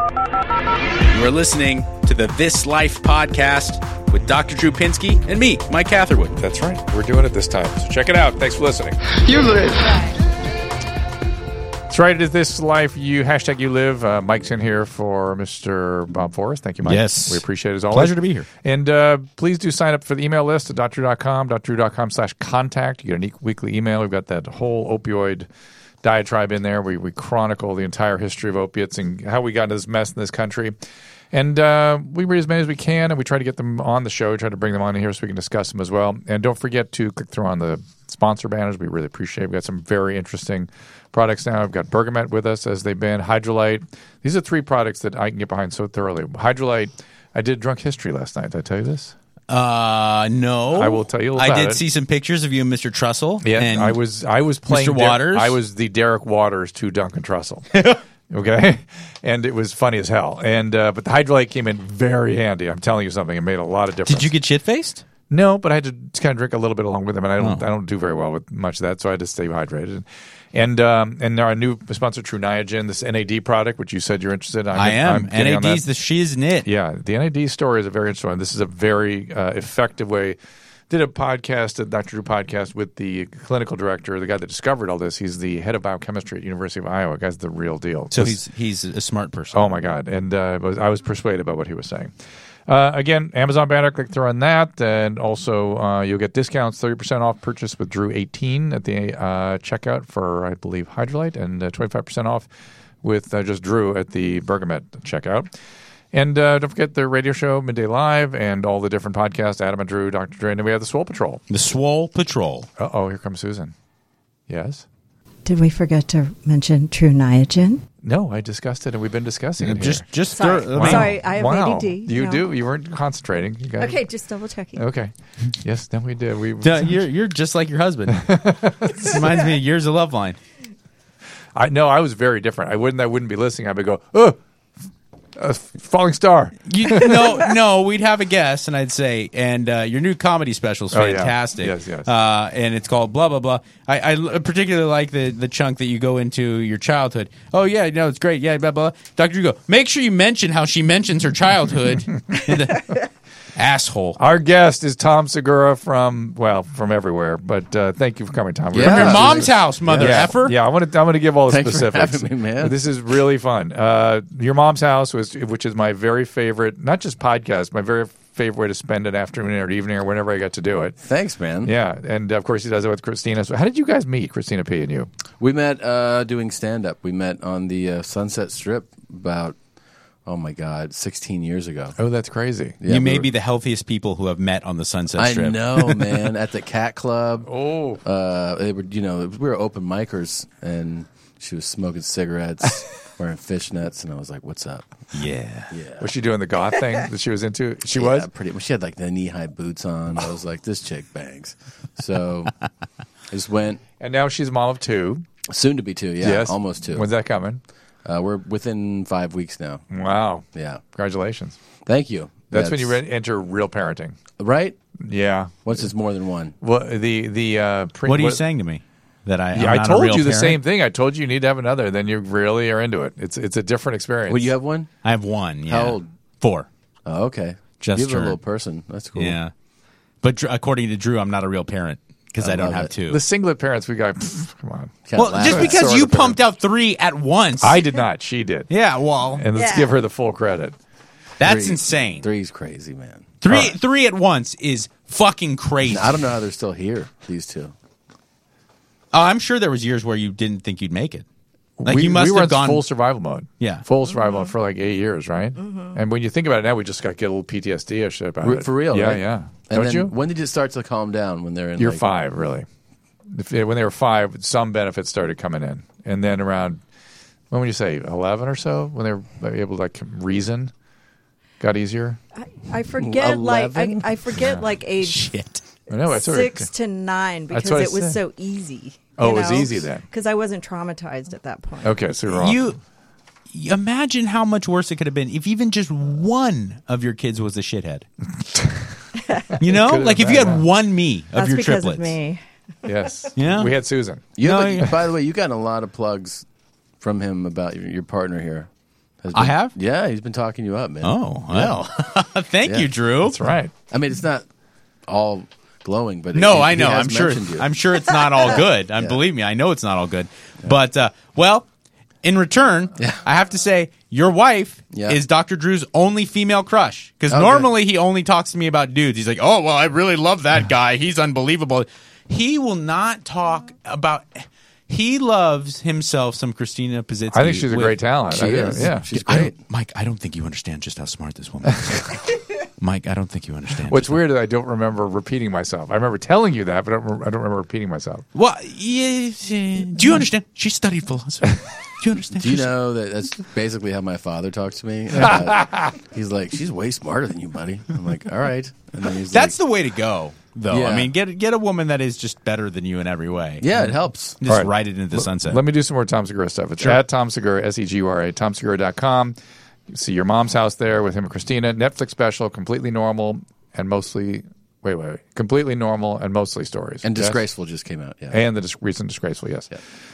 You are listening to the This Life podcast with Dr. Drew Pinsky and me, Mike Catherwood. That's right. We're doing it this time. So check it out. Thanks for listening. You live. That's right. It is This Life. You live. Mike's in here for Mr. Bob Forrest. Thank you, Mike. Yes. We appreciate it as always. Pleasure to be here. And please do sign up for the email list at drdrew.com/contact. You get a weekly email. We've got that whole opioid diatribe in there. We chronicle the entire history of opiates and how we got into this mess in this country. And we read as many as we can, and we try to get them on the show. We try to bring them on here so we can discuss them as well. And don't forget to click through on the sponsor banners. We really appreciate it. We've got some very interesting products now. We've got Bergamet with us, as they've been. Hydralyte. These are three products that I can get behind so thoroughly. Hydralyte. I did Drunk History last night. Did I tell you this? No. I will tell you about it. I did see some pictures of you and Mr. Trussell. Yeah, and I was playing Mr. Waters. I was the Derek Waters to Duncan Trussell. Okay, and it was funny as hell. And but the Hydralyte came in very handy. I'm telling you something. It made a lot of difference. Did you get shit faced? No, but I had to just kind of drink a little bit along with them, and I don't do very well with much of that, so I had to stay hydrated. And our new sponsor, True Niagen, this NAD product, which you said you're interested in. I am. NAD's the shiznit. Yeah, the NAD story is a very interesting one. This is a very effective way. Did a podcast, a Dr. Drew podcast, with the clinical director, the guy that discovered all this. He's the head of biochemistry at University of Iowa. Guy's the real deal. So he's a smart person. Oh my God! And I was persuaded by what he was saying. Again, Amazon banner, click through on that, and also you'll get discounts, 30% off purchase with Drew 18 at the checkout for, I believe, Hydralyte, and 25% off with just Drew at the Bergamet checkout. And don't forget the radio show, Midday Live, and all the different podcasts, Adam and Drew, Dr. Dre, and then we have the Swole Patrol. The Swole Patrol. Uh-oh, here comes Susan. Yes? Did we forget to mention True Niagen? No, I discussed it, and we've been discussing it here. Sorry. Sorry, I have ADD. You do. You weren't concentrating. You got okay, just double checking. Okay. Yes, then we did. You're just like your husband. Reminds me of Years of Love Line. I was very different. I wouldn't be listening. I would go, oh, falling star. No, we'd have a guest, and I'd say, and your new comedy special is fantastic. Yeah. Yes. And it's called blah, blah, blah. I particularly like the chunk that you go into your childhood. Oh, yeah, no, it's great. Yeah, blah, blah. Dr. Drew, make sure you mention how she mentions her childhood. Asshole. Our guest is Tom Segura from everywhere, but thank you for coming, Tom. Yeah. From your mom's house, mother effer. Yeah, I'm gonna give all the Thanks specifics. for having me, man. But this is really fun. Your mom's house which is my very favorite, not just podcast, my very favorite way to spend an afternoon or evening or whenever I get to do it. Thanks, man. Yeah, and of course he does it with Christina. So how did you guys meet, Christina P. and you? We met doing stand-up. We met on the Sunset Strip about, oh my God, 16 years ago. Oh, that's crazy. Yeah, you may be the healthiest people who have met on the Sunset Strip. I know, man. At the Cat Club. Oh. They were, we were open micers, and she was smoking cigarettes, wearing fishnets, and I was like, what's up? Yeah. Was she doing the goth thing that she was into? She Yeah, was? pretty much. She had like the knee-high boots on. I was like, this chick bangs. So I just went. And now she's a mom of two. Soon to be two, yeah. Yes. Almost two. When's that coming? We're within 5 weeks now. Wow. Yeah. Congratulations. Thank you. That's when you enter real parenting. Right? Yeah. Once it's more than one. Well, the What are you saying to me? That I'm I not told a real you the parent? same thing. I told you need to have another. Then you really are into it. It's a different experience. Well, you have one? I have one. Yeah. How old? 4. Oh, okay. Just You're a turned. little person. That's cool. Yeah. But according to Drew, I'm not a real parent because I don't love have it. 2. The singlet parents we got. Come on. Can't Well, laugh just at because Sort you of parent. pumped out 3 at once. I did not. She did. Yeah, well, And let's give her the full credit. that's Three. insane. Three's crazy, man. Three at once is fucking crazy. I don't know how they're still here, these two. I'm sure there was years where you didn't think you'd make it. Like you must we were have in gone full survival mode. Yeah. Full survival mode for like 8 years, right? And when you think about it now, we just got to get a little PTSD-ish about it. For real, Yeah, right? yeah. And Don't then you? when did it start to calm down when they're in You're like, 5, really. When they were 5, some benefits started coming in. And then around, when would you say, 11 or so? When they were able to reason, got easier? I forget 11? I forget like age shit. I know, it's already- 6 to 9 That's because what I it was said. so easy. Oh, it was easy then. Because I wasn't traumatized at that point. Okay, so you're wrong. You imagine how much worse it could have been if even just one of your kids was a shithead. You know, Could've like if been you bad, had one me of That's your because triplets. of me. Yes. Yeah. We had Susan. You No, have yeah. by the way, you got a lot of plugs from him about your partner here. I have? Yeah, he's been talking you up, man. Oh, well. Thank you, Drew. That's right. I mean, it's not all glowing, but No, he I know. has I'm sure. mentioned you. I'm sure it's not all good. Believe me, I know it's not all good. But well, in return, I have to say your wife is Dr. Drew's only female crush. Because normally he only talks to me about dudes. He's like, oh well, I really love that guy. He's unbelievable. He will not talk about. He loves himself some Christina Pazitsky. I think she's a great talent. She is. Yeah. She's great. Mike, I don't think you understand just how smart this woman is. Mike, I don't think you understand. What's weird is I don't remember repeating myself. I remember telling you that, but I don't remember repeating myself. Well, do you understand? She studied philosophy. Do you understand? Do you know that that's basically how my father talks to me? He's like, she's way smarter than you, buddy. I'm like, all right. And then he's That's the way to go, though. Yeah. I mean, get a woman that is just better than you in every way. yeah, it helps. Just All right. ride it into the sunset. Let me do some more Tom Segura stuff. It's at Tom Segura, Segura, TomSegura.com. You see Your Mom's House there with him and Christina. Netflix special, completely normal and mostly completely normal and mostly stories. And Yes? Disgraceful just came out. Yeah. And the recent Disgraceful, yes.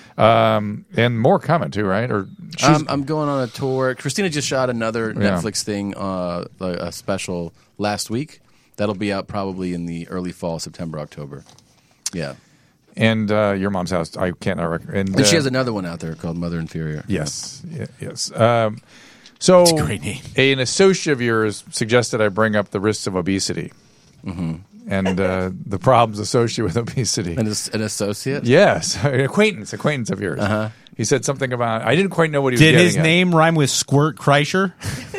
And more coming too, right? Or I'm going on a tour. Christina just shot another Netflix thing, a special last week. That'll be out probably in the early fall, September, October. Yeah. and Your Mom's House. I can't recommend. And she has another one out there called Mother Inferior. Yes, yes. So It's a great name. An associate of yours suggested I bring up the risks of obesity and the problems associated with obesity. And an associate? Yes, an acquaintance of yours. He said something about. I didn't quite know what he was Did getting his at. name rhyme with Squirt Kreischer?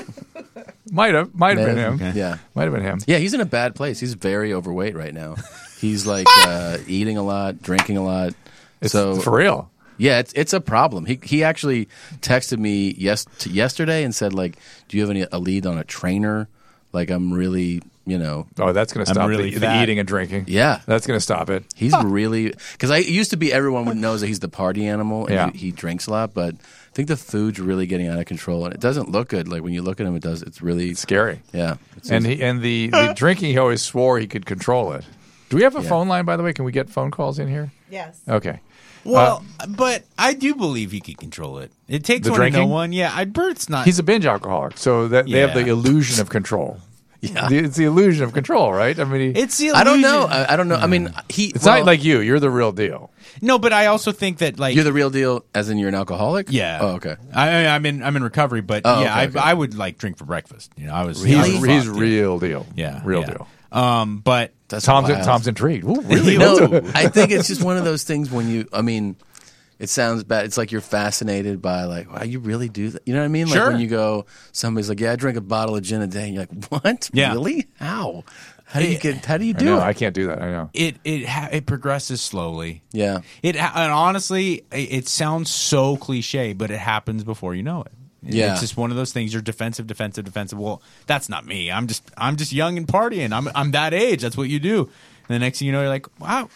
Might have been him. Okay. Yeah. Might have been him. Yeah, he's in a bad place. He's very overweight right now. He's like eating a lot, drinking a lot. It's So for real. yeah, it's a problem. He actually texted me yesterday and said like, "Do you have a lead on a trainer? Like I'm really, Oh, that's going to stop really the fat. eating and drinking. Yeah. That's going to stop it. He's really because I used to be everyone knows that he's the party animal and Yeah. he drinks a lot, but I think the food's really getting out of control and it doesn't look good. Like when you look at him, it's really Scary. yeah. And the drinking, he always swore he could control it. Do we have a phone line, by the way? Can we get phone calls in here? Yes. Okay. Well, but I do believe he can control it. It takes The one to know drinking? one. Yeah, Bert's not. He's a binge alcoholic, so that they have the Yeah. illusion of control. Yeah. It's the illusion of control, right? I mean, It's the I don't know. illusion. I don't know. I mean, it's not like you. You're the real deal. No, but I also think that like you're the real deal, as in you're an alcoholic. yeah. Oh, okay. I'm in recovery, but Oh, yeah, okay. I would like drink for breakfast. I was Really? I was He's fucked, yeah. real deal. Yeah, real yeah. deal. But That's Tom's wild. intrigued. Ooh, really? No, I think it's just one of those things when you. I mean, it sounds bad. It's like you're fascinated by like, wow, you really do that. You know what I mean? Like Sure. when you go, somebody's like, yeah, I drink a bottle of gin a day, and you're like, what? Yeah. Really? How? How do you I do know. it? I can't do that. I know. it progresses slowly. Yeah. And honestly, it sounds so cliche, but it happens before you know it. Yeah. It's just one of those things. You're defensive. Well, that's not me. I'm just young and partying. I'm that age. That's what you do. And the next thing you know, you're like, wow,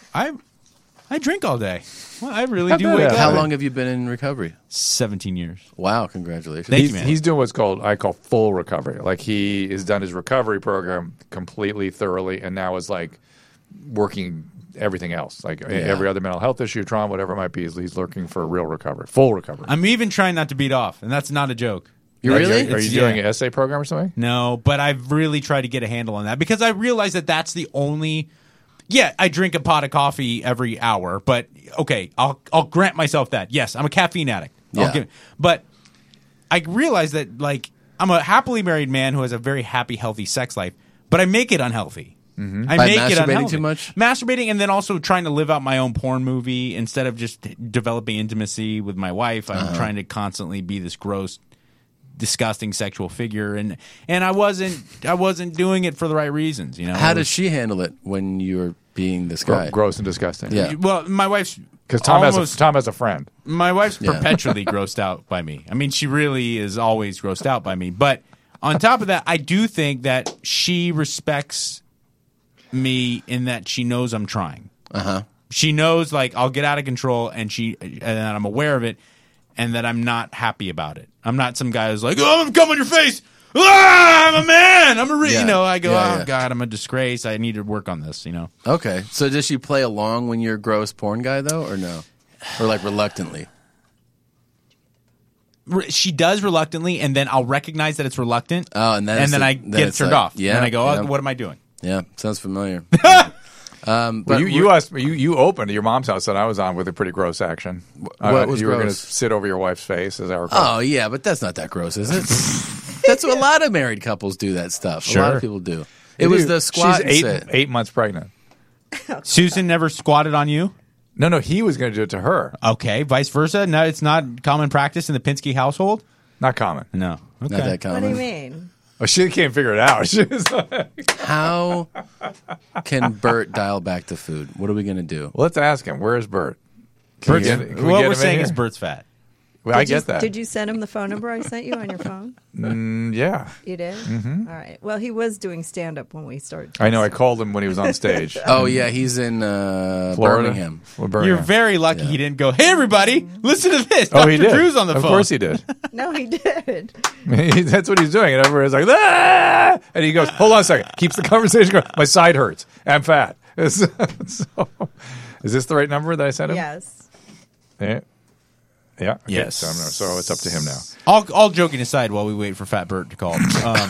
I drink all day. Well, I really do wake up. How long have you been in recovery? 17 years. Wow, congratulations. Thank you, man. He's doing what's I call full recovery. Like he has done his recovery program completely, thoroughly, and now is like working everything else. Like every other mental health issue, trauma, whatever it might be, he's looking for real recovery, full recovery. I'm even trying not to beat off, and that's not a joke. You really? Are you doing an essay program or something? No, but I've really tried to get a handle on that because I realize that that's the only. Yeah, I drink a pot of coffee every hour, but okay, I'll grant myself that. Yes, I'm a caffeine addict. Yeah. But I realize that like I'm a happily married man who has a very happy, healthy sex life, but I make it unhealthy. Mm-hmm. I By make it masturbating unhealthy. too much? Masturbating, and then also trying to live out my own porn movie instead of just developing intimacy with my wife. I'm trying to constantly be this gross, disgusting sexual figure, and I wasn't doing it for the right reasons. How does she handle it when you're being this guy? Gross and disgusting. Yeah. Well, my wife's Because Tom almost- has a friend. My wife's Yeah. perpetually grossed out by me. I mean, she really is always grossed out by me. But on top of that, I do think that she respects me in that she knows I'm trying. She knows like I'll get out of control, and that I'm aware of it, and that I'm not happy about it. I'm not some guy who's like, "Oh, I'm gonna come on your face. Ah, I'm a man. I'm a Yeah. I go, Yeah, "Oh yeah. God, I'm a disgrace. I need to work on this." Okay. So does she play along when you're a gross porn guy though, or no? Or like reluctantly? she does reluctantly, and then I'll recognize that it's reluctant. Oh, and then I get it it's turned like, off. yeah, and I go, yeah. what am I doing? Yeah, sounds familiar. But you asked me. You opened your mom's house that I was on with a pretty gross action. What was you were going to gross? sit over your wife's face, as I recall. Oh yeah, but that's not that gross, is it? That's what a lot of married couples do. That stuff. A lot Sure. of people do. It was the squat. She's and sit. 8 months pregnant. Susan never squatted on you? No, he was going to do it to her. Okay, vice versa? No, it's not common practice in the Pinsky household? Not common. No. Okay. Not that What common. do you mean? Oh, she can't figure it out. She was like, How can Bert dial back the food? What are we going to do? well, let's ask him. Where is Bert? Bert's- Can we what get we're him in saying here? is Bert's fat. Well, I Did you- get that. Did you send him the phone number I sent you on your phone? Yeah. You did? Mm-hmm. All right. Well, he was doing stand-up when we started. I know. I called him when he was on stage. Oh yeah, he's in Florida. Birmingham. Well, Birmingham. You're very lucky he didn't go, hey, everybody, listen to this. Oh, Dr. he did. Drew's on the of phone. Of course he did. No, he did. That's what he's doing. And everyone's like, ah! And he goes, hold on a second. Keeps the conversation going. My side hurts. I'm fat. So, is this the right number that I sent him? Yes. Yeah. Yeah. Okay. Yes. So it's up to him now. All joking aside while we wait for Fat Bert to call.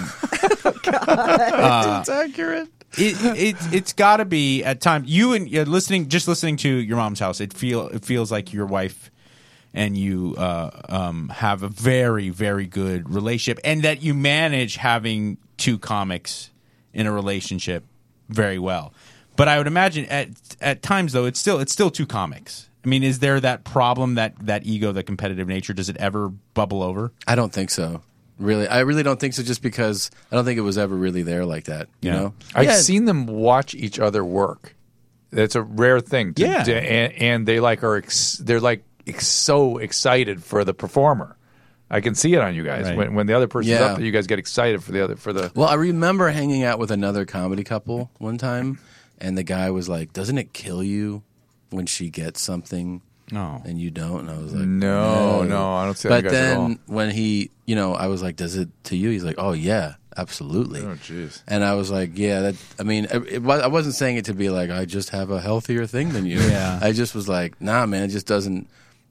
It's accurate. It's got to be at times you and listening to your mom's house. It feels like your wife and you have a very, very good relationship, and that you manage having two comics in a relationship very well. But I would imagine at times though it's still two comics. I mean, is there that problem, that ego, that competitive nature? Does it ever bubble over? I don't think so. Really, I really don't think so. Just because I don't think it was ever really there like that. You Yeah. know, I've seen them watch each other work. That's a rare thing. Yeah. And they they're so excited for the performer. I can see it on you guys. Right. When the other person's Yeah. up, you guys get excited for the. Well, I remember hanging out with another comedy couple one time, and the guy was like, "Doesn't it kill you when she gets something No. and you don't?" And I was like, No, I don't see that But you guys at all. then when he, I was like, "Does it to you?" He's like, "Oh yeah, absolutely." Oh, jeez. And I was like, "Yeah, that." I mean, I wasn't saying it to be like I just have a healthier thing than you. Yeah. I just was like, "Nah, man, it just doesn't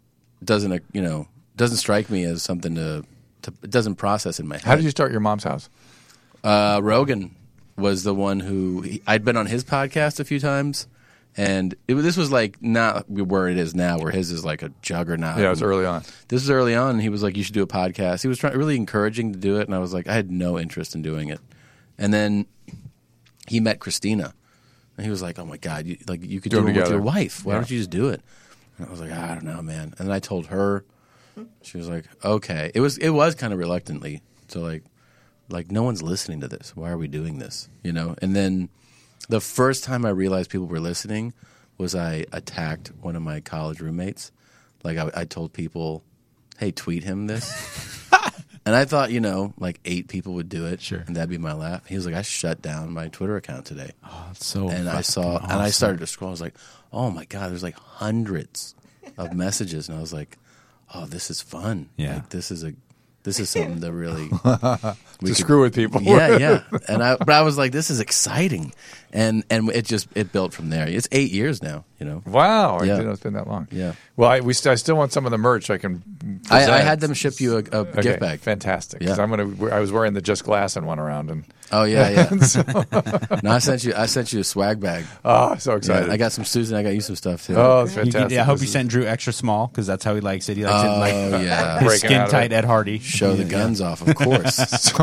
strike me as something to it doesn't process in my head." How did you start your mom's house? Rogan was the one who I'd been on his podcast a few times, and this was like not where it is now, where his is like a juggernaut. Yeah, it was early on. This was early on, and he was like, "You should do a podcast." He was really encouraging to do it, and I was like, I had no interest in doing it. And then he met Christina, and he was like, "Oh my God, you could do it them with together. your wife. Why Yeah. don't you just do it?" And I was like, "I don't know, man." And then I told her. She was like, "Okay." It was kind of reluctantly. So like no one's listening to this. Why are we doing this? And then the first time I realized people were listening was I attacked one of my college roommates. Like I told people, "Hey, tweet him this." And I thought, like 8 people would do it. Sure. And that'd be my laugh. He was like, "I shut down my Twitter account today." So And I saw, and I started to scroll. I was like, "Oh my God, there's like hundreds of messages." And I was like, "Oh, this is fun. Yeah. Like, this is something that really To screw with people. yeah. But I was like, this is exciting, and it built from there. It's 8 years now. Wow, I Yeah. didn't know it's been that long. Yeah. Well, I still want some of the merch. I can. I present. had them ship you a Okay, gift bag. fantastic. Because Yeah. I was wearing the Just Glassin' one around, and Oh yeah. No, I sent you a swag bag. oh, so Yeah, excited! I got some Susan. I got you some stuff too. Oh, it's fantastic. I hope This you is- sent Drew extra small because that's how he likes it. He likes it Oh, like yeah. his Breaking skin out of tight it. Ed Hardy. Show the guns off, of course.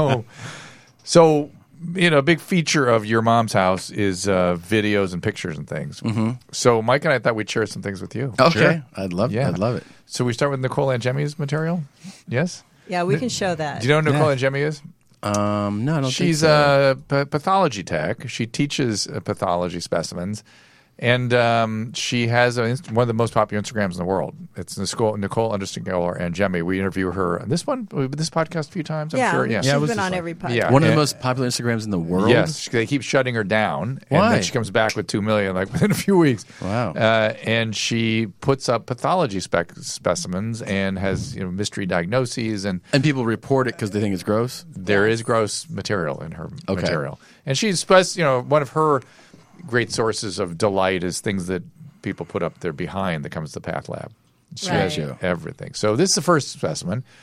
So a big feature of your mom's house is videos and pictures and things. Mm-hmm. So Mike and I thought we'd share some things with you. Okay, Sure. I'd love it. So we start with Nicole Angemi's material. Yes. Yeah, we can show that. Do you know who Nicole Angemi is? No, I don't She's think so. a pathology tech. She teaches pathology specimens, and she has one of the most popular Instagrams in the world. It's Nicole Angemi. We interview her on this podcast a few times. I'm yeah, sure. Yeah, she's it was been just on fun. every podcast. Yeah. One of the and- most popular Instagrams in the world. Yes, they keep shutting her down, and Why? then she comes back with 2 million like within a few weeks. Wow. And she puts up pathology specimens and has mystery diagnoses, and And people report it because they think it's gross. there is gross material in her Okay. material. And she's one of her great sources of delight is things that people put up there behind that comes to Path Lab. She has Right. everything. So this is the first specimen.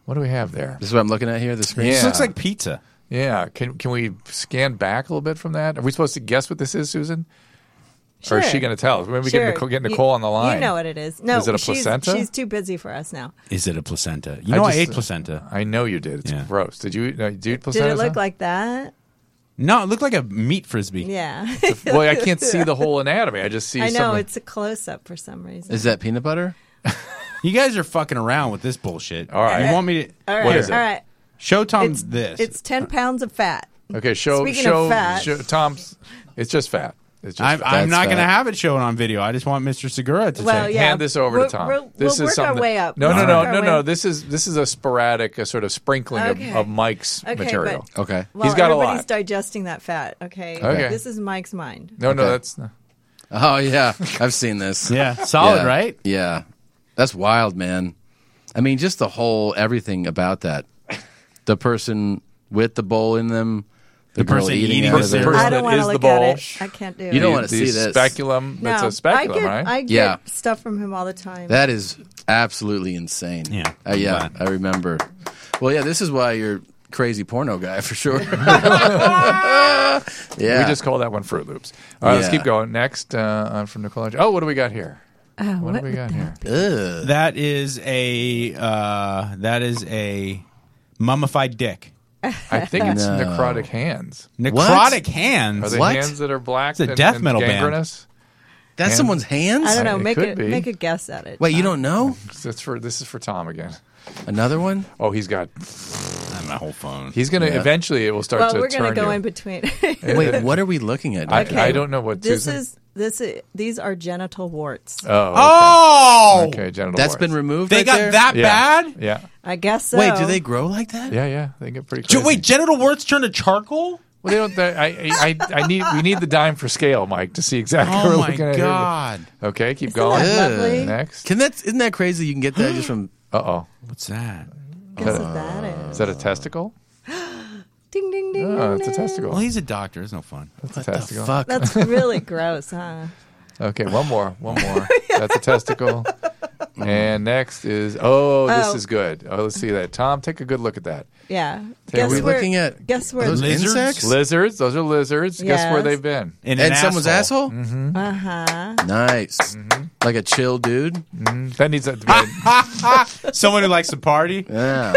What do we have there? This is what I'm looking at here. The screen. Yeah. This looks like pizza. Yeah. Can we scan back a little bit from that? Are we supposed to guess what this is, Susan? Sure. Or is she going to tell us? Maybe we Sure. get Nicole on the line. You know what it is. No, Is it a placenta? She's too busy for us now. Is it a placenta? You know, I ate placenta. I know you did. It's Yeah. gross. Did you eat placenta? Did it look like that? No, it looked like a meat frisbee. Yeah. Well, I can't see the whole anatomy. I just see I know, something. it's a close-up for some reason. Is that peanut butter? You guys are fucking around with this bullshit. All right. You want me to All right, What is it? all right. show Tom It's, this? It's 10 pounds of fat. Okay, show Speaking of fat. Tom's. It's just fat. It's just I'm, fat. I'm not fat. going to have it shown on video. I just want Mr. Segura to Well, say. yeah. Hand this over to Tom. We'll This is work our something. way up. No, We'll no, work no, our no, way no. up. This is a sporadic, a sort of sprinkling Okay. of Mike's Okay, material. but- Okay. Well, He's got a everybody's lot. digesting that fat. Okay. Okay. This is Mike's mind. No, Okay. that's. Oh yeah, I've seen this. Yeah, solid, Yeah. right? Yeah, that's wild, man. I mean, just the whole everything about that. The person with the bowl in them, the girl person eating eating out the of it. person I don't want is to the look at bowl. it. I can't do it. You don't wanna see this. Speculum. No, That's a speculum, I right? get Yeah. stuff from him all the time. That is absolutely insane. Yeah. Yeah, Glad. I remember. Well, yeah, this is why you're crazy porno guy for sure. Yeah, We just call that one Fruit Loops. All right, let's Yeah. keep going. Next, from Nicole. Oh, what do we got here? Oh, What do we would got that here? Ugh. That is a mummified dick. I think it's No. necrotic hands. Necrotic hands. Are they What? hands that are black? It's a and, death and metal band. gangrenous? That's And- someone's hands. I don't know. It Make could a be. make a guess at it. Wait, you don't know? This is for Tom again. Another one? Oh, he's got. My whole phone. He's gonna Yeah. eventually. It will start Well, to we're turn gonna go you. in between. Wait, what are we looking at? I don't know what this Susan- is. These are genital warts. Oh, Oh, okay. Genital That's warts. been removed. they right got there? that Yeah. bad? Yeah, I guess so. Wait, do they grow like that? yeah. They get pretty crazy. Wait, genital warts turn to charcoal? Well, they don't. We need the dime for scale, Mike, to see exactly what Oh we're my looking at here. god! Okay, keep Isn't going. that lovely? Next. Isn't that crazy? You can get that just from. Oh, What's that? Guess what that is? is that a testicle? Ding ding ding. Oh, ding, it's a ding. testicle. Well, he's a doctor. It's no fun. That's a What the testicle. fuck? That's really gross, huh? Okay, one more. That's a testicle. And next is this is good. Oh, let's see that. Tom, take a good look at that. Yeah. Are we looking at Guess where? those Lizards? insects? Lizards. Those are lizards. Guess where Yes. they've been? In And an someone's asshole? Uh huh. Nice. Like a chill dude? That needs to be. Someone who likes to party. Yeah.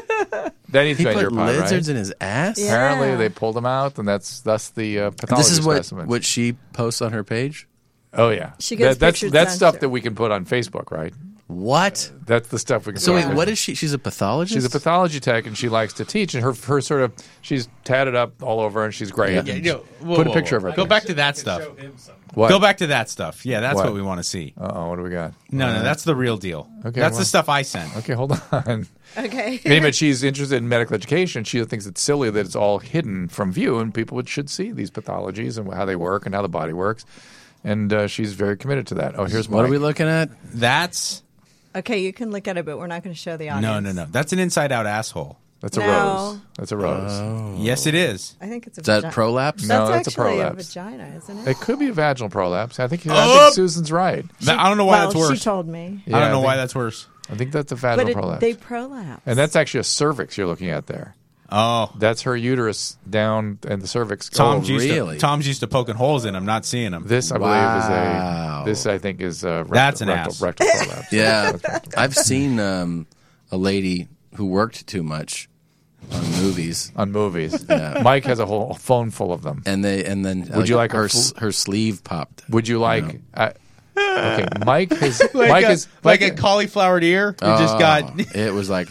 That needs He to be in put your pod, lizards right? in his ass? Yeah. Apparently, they pulled them out, and that's the pathology This is specimens. what she posts on her page? Oh yeah, She gets that's pictures that's sent stuff to- that we can put on Facebook, right? What? That's the stuff we can. So put wait, on what Facebook. is she? She's a pathologist? She's a pathology tech, and she likes to teach. And her sort of she's tatted up all over, and she's great. Yeah. And put a picture of her. Go back to that stuff. What? Go back to that stuff. Yeah, that's What? what we want to see. Oh, what do we got? No, that's the real deal. Okay, that's well- the stuff I sent. Okay, hold on. Okay. Anyway, she's interested in medical education. She thinks it's silly that it's all hidden from view, and people should see these pathologies and how they work and how the body works. And she's very committed to that. Oh, here's What are Mike. we looking at? That's Okay, you can look at it, but we're not going to show the audience. no. That's an inside-out asshole. That's a No. rose. That's a rose. Yes, it is. I think it's a Is that vagina. prolapse? No, That's that's a actually prolapse. vagina, isn't it? It could be a vaginal prolapse. I think Oh! Susan's right. I don't know why well, that's worse. she told me. Yeah, I don't know think- why that's worse. I think that's a vaginal But prolapse. they prolapse. And that's actually a cervix you're looking at there. Oh, That's her uterus down and the cervix. Tom's used really? to Tom's used to poking holes in them, not seeing them. This, I Wow. believe, is a. This, I think, is a rectal, That's an rectal, ass. rectal prolapse. Yeah. That's rectal. I've seen a lady who worked too much on movies. On movies. Yeah. Mike has a whole phone full of them. And then Would you like a her full- her sleeve popped? Would you like? Okay, Mike is. like Mike a, is like a cauliflowered ear. You just got. It was like,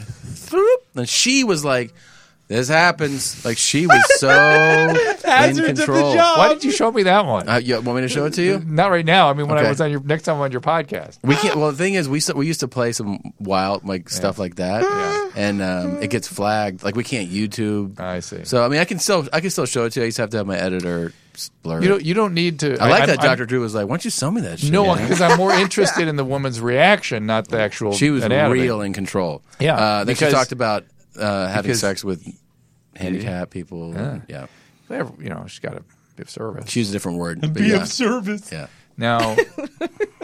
and she was like, "This happens." Like she was so in Hazards of the control. job. Why did you show me that one? You want me to show it to you? Not right now. I mean, when I Okay. was on your next time on your podcast. We can't. Well, the thing is, we used to play some wild stuff like that, and it gets flagged. Like we can't YouTube. I see. So I mean, I can still show it to you. I just have to have my editor blur. You don't need to. I like I'm- that I'm- Dr. Drew was like, "Why don't you show me that shit?" No, because I'm more interested in the woman's reaction, not the actual. She was anatomy. real in control. Yeah, then she because- talked about having because- sex with handicapped people. Yeah. You know, she's got to be of service. She used a different word. But yeah. service. Yeah. Now,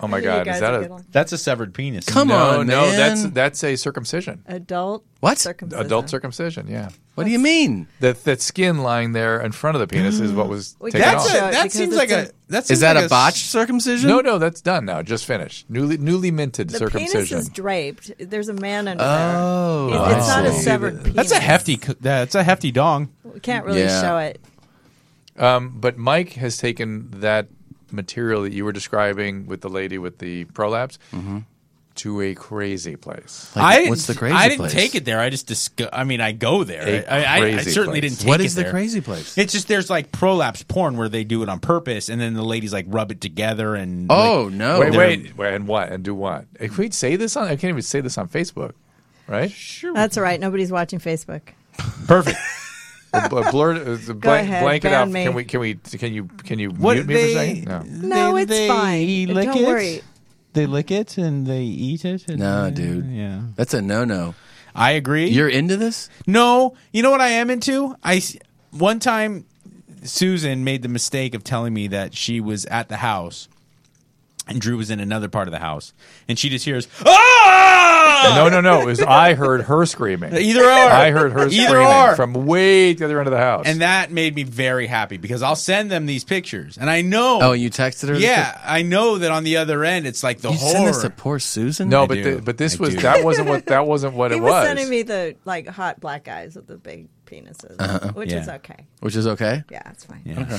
Oh my You God, guys is that are a good on- That's a severed penis. Come no? on, No, man. that's a circumcision. adult What? circumcision. Adult circumcision. Yeah, What do you mean? that skin lying there in front of the penis is what was We taken can't off. show it That because seems it's like a. Is that a botched circumcision? No, that's done now. Just finished. Newly minted The circumcision. penis is draped. There's a man under Oh, there. It's I not a see. severed penis. That's a hefty. That's a hefty dong. We can't really Yeah. show it. But Mike has taken that material that you were describing with the lady with the prolapse to a crazy place. Like, what's the crazy I didn't place? take it there. I just I go there. A I crazy certainly place. didn't take What it is the there. crazy place? It's just there's like prolapse porn where they do it on purpose, and then the ladies like rub it together and. Oh like, no! Wait, and what? And do what? If we'd say this on, I can't even say this on Facebook, right? Sure. That's all right. Nobody's watching Facebook. Perfect. Blur, ahead, blank it ban out. me. Can you What mute me for a they- second? No. No, it's fine. lick Don't it? worry. They lick it and they eat it. And No, dude. Yeah, That's a no-no. I agree. You're into this? No, you know what I am into? One time Susan made the mistake of telling me that she was at the house and Drew was in another part of the house, and she just hears, "Ah!" No. It was I heard her screaming. Either or. I heard her Either screaming or. from way to the other end of the house. And that made me very happy because I'll send them these pictures, and I know. Oh, you texted her? Yeah, I know that on the other end it's like the You horror. send this to poor Susan? no, I but do. this I was do. that wasn't what He it was was. sending me the like hot black guys with the big penises, which is Yeah. okay. Which is okay? Yeah, it's fine. Yeah.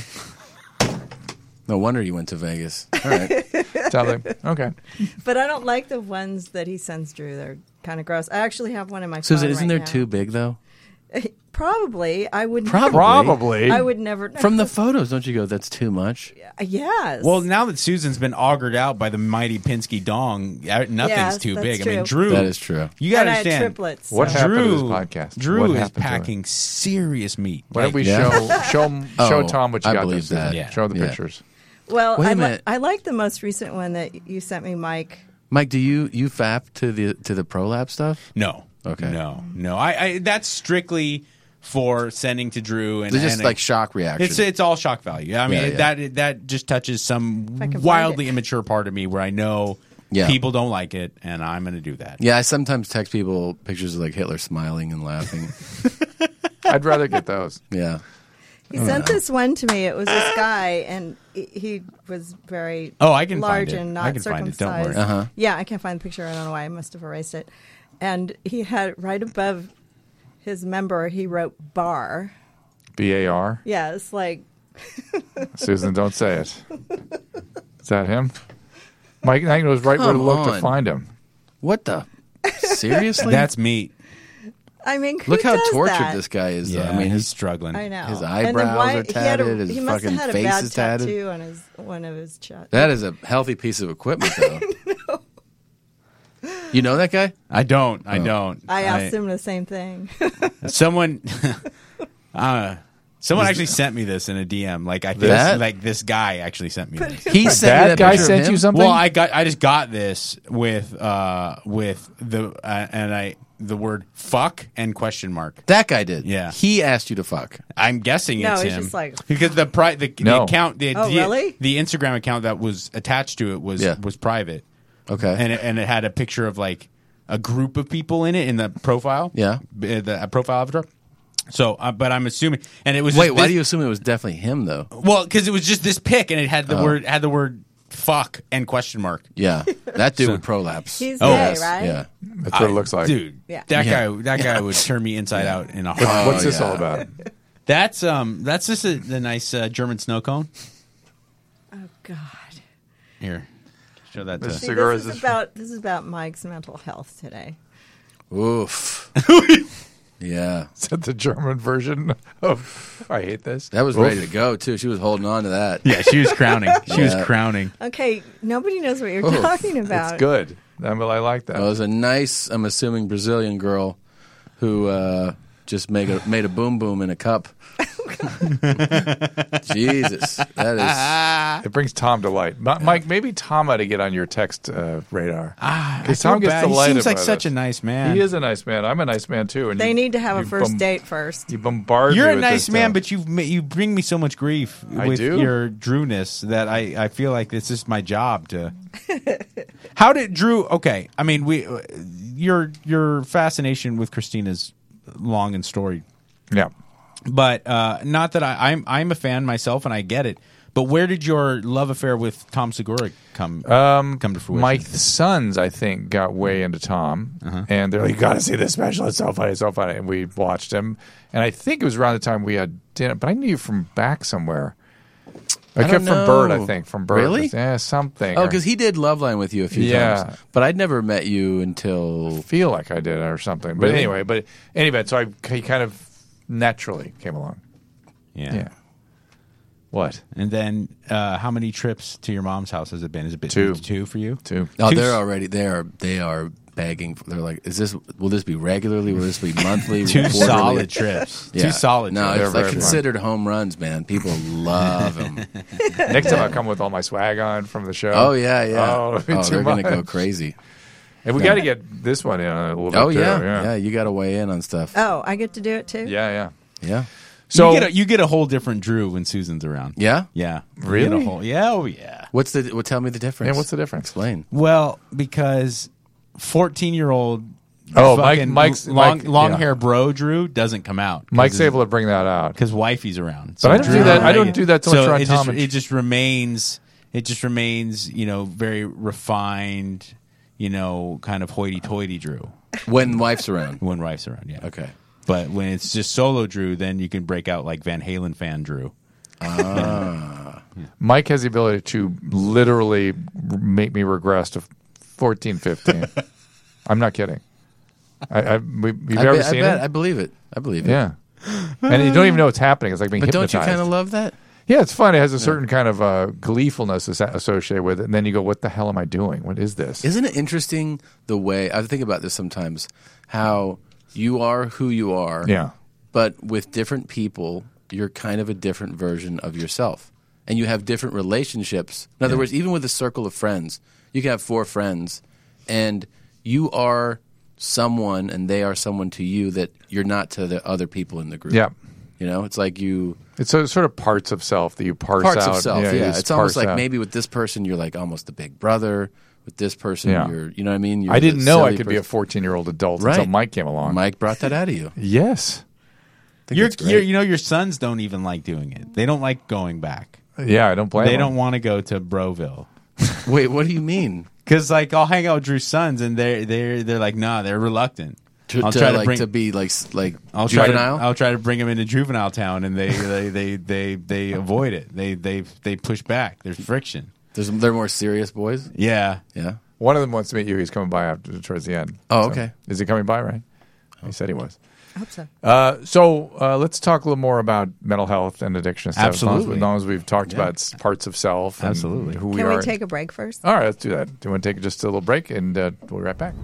No wonder you went to Vegas. All right. Something. Okay. But I don't like the ones that he sends Drew. They're kind of gross. I actually have one in my Susan, phone isn't right there now. too big, though? Probably. I would Probably. I would never. From the photos, don't you go, that's too much? Yes. Well, now that Susan's been augured out by the mighty Pinsky dong, nothing's Yes, too that's big. I mean, true. Drew. That is true. You got and to I had understand. triplets. What so- happened to Drew, this podcast? Drew What is happened to it? packing serious meat. Why don't we Yeah. show Oh, Tom what you I got believe there, Susan? that. Yeah. Show the Yeah. pictures. Well, Wait a minute. I like the most recent one that you sent me, Mike. Mike, do you fap to the prolapse stuff? No. Okay. No. I that's strictly for sending to Drew and They're just and like shock reaction. it's all shock value. I mean Yeah, that just touches some I can find wildly it. immature part of me where I know Yeah. people don't like it, and I'm going to do that. Yeah, I sometimes text people pictures of like Hitler smiling and laughing. I'd rather get those. Yeah. He sent this one to me. It was this guy, and he was very Oh, I can large find it. and not I can find it. circumcised. Don't worry. Uh-huh. Yeah, I can't find the picture. I don't know why. I must have erased it. And he had right above his member, he wrote bar. BAR. Yeah, it's like Susan, don't say it. Is that him? Mike Knight knows right where to Come look on. to find him. What the? Seriously? That's meat. I mean, who Look how does tortured that? this guy is. Yeah, though. I mean, he's his struggling. I know. his And then eyebrows why- are he had a- tatted, his he must fucking have had face a bad is tatted. tattoo on one of his chests. That is a healthy piece of equipment, though. You know that guy? I don't. I don't. I asked him the same thing. Someone actually sent me this in a DM. Like I think That? like this guy actually sent me this. He sent That you that guy picture of sent him? you something? Well, I just got this with the word fuck and question mark. That guy did. Yeah. He asked you to fuck. I'm guessing No, it's he's him just like- because the No. account Oh, really? the Instagram account that was attached to it was Yeah. was private. Okay. And it had a picture of like a group of people in it in the profile. Yeah. The profile avatar. So, but I'm assuming, and it was Wait, just why this- do you assume it was definitely him, though? Well, because it was just this pic, and it had the Oh. word fuck and question mark. Yeah. That dude would prolapse. He's Oh, gay, yes. right? Yeah. That's what it looks like. Dude. Yeah. That guy would turn me inside out in a heartbeat. What's this yeah. all about? That's just the nice German snow cone. Oh God. Here, show that to. This See, cigar this is about Mike's mental health today. Oof. Yeah. Is that the German version of I hate this? That was Oof. ready to go, too. She was holding on to that. Yeah, she was crowning. She was Yeah. crowning. Okay, nobody knows what you're Oof, talking about. It's good. I like that. Well, it was a nice, I'm assuming, Brazilian girl who just made a boom boom in a cup. Jesus, that It brings Tom delight. Mike, maybe Tom ought to get on your text radar. I Tom feel gets bad. He delighted seems like by such this. a nice man. He is a nice man. I'm a nice man too. And They need to have a first date first. You bombard You're me a with nice this man, stuff. but you bring me so much grief I with do? your Drewness that I feel like it's just my job to. How did Drew? Okay, I mean, your fascination with Christina's long and storied, Yeah. but not that I'm a fan myself and I get it. But where did your love affair with Tom Segura come to fruition? My sons, I think, got way into Tom, and they're like, "You got to see this special. It's so funny, it's so funny." And we watched him, and I think it was around the time we had dinner. But I knew you from back somewhere. I kept from Bird, I think, from Bird. Really? Yeah, something. Oh, because he did Loveline with you a few times. But I'd never met you until... feel like I did or something. But Really? anyway, so he kind of naturally came along. Yeah. What? And then, how many trips to your mom's house has it been? Has it been 2? 2 for you? 2. Oh, Two- they're already... They are begging. They're like, will this be regularly? Will this be monthly? 2 quarterly? solid trips. Yeah. 2 solid No, trips. it's They're like very considered home runs, man. People love them. Next time I'll come with all my swag on from the show. Oh, yeah. Oh, Oh, too they're going to much. go crazy. And we got to get this one in a little bit Oh, too. yeah. You got to weigh in on stuff. Oh, I get to do it too? Yeah. Yeah. So you get a whole different Drew when Susan's around. Yeah? Yeah. You Really? get a whole, yeah. Tell me the difference. Yeah, what's the difference? Explain. Well, because 14-year-old Oh, fucking Mike's long yeah. hair bro Drew doesn't come out. Mike's able to bring that out. because wifey's around. But I don't Drew- do that. I don't do that so much around it Tom. just, it just remains. It just remains, very refined, kind of hoity-toity Drew When wife's around. when wife's around. Yeah. Okay. But when it's just solo Drew, then you can break out like Van Halen fan Drew. Mike has the ability to literally make me regress to 14, 15. I'm not kidding. You've ever seen I it? believe it. I believe it. Yeah. And you don't even know what's happening. It's like being But don't hypnotized. you kind of love that? Yeah, it's fun. It has a certain kind of gleefulness associated with it. And then you go, what the hell am I doing? What is this? Isn't it interesting the way I think about this sometimes? How you are who you are, Yeah. but with different people, you're kind of a different version of yourself, and you have different relationships. In other words, even with a circle of friends, you can have 4 friends, and you are someone, and they are someone to you that you're not to the other people in the group. Yeah. It's like you. It's sort of parts of self that you parse Parts out. of self, you yeah. just It's almost parse like out. maybe with this person, you're like almost the big brother. With this person, Yeah. you're, you know what I mean? You're I didn't the know I silly could be a person. 14-year-old adult Right. until Mike came along. Mike brought that out of you. Yes. I think that's great. Your sons don't even like doing it. They don't like going back. Yeah, I don't blame They him. don't want to go to Broville. Wait, what do you mean? Because I'll hang out with Drew's sons, and they're like, nah, they're reluctant. To, I'll to, try like, bring. to be like I'll juvenile? try to bring them into juvenile town, and they avoid it. They push back. There's friction. They're more serious boys? Yeah. Yeah. One of them wants to meet you. He's coming by towards the end. Oh, So, okay. Is he coming by, right? He said he was. I hope so. So let's talk a little more about mental health and addiction and stuff. Absolutely. As long as we've talked about parts of self. And Absolutely. who we Can are. we take a break first? All right, let's do that. Do you want to take just a little break, and we'll be right back.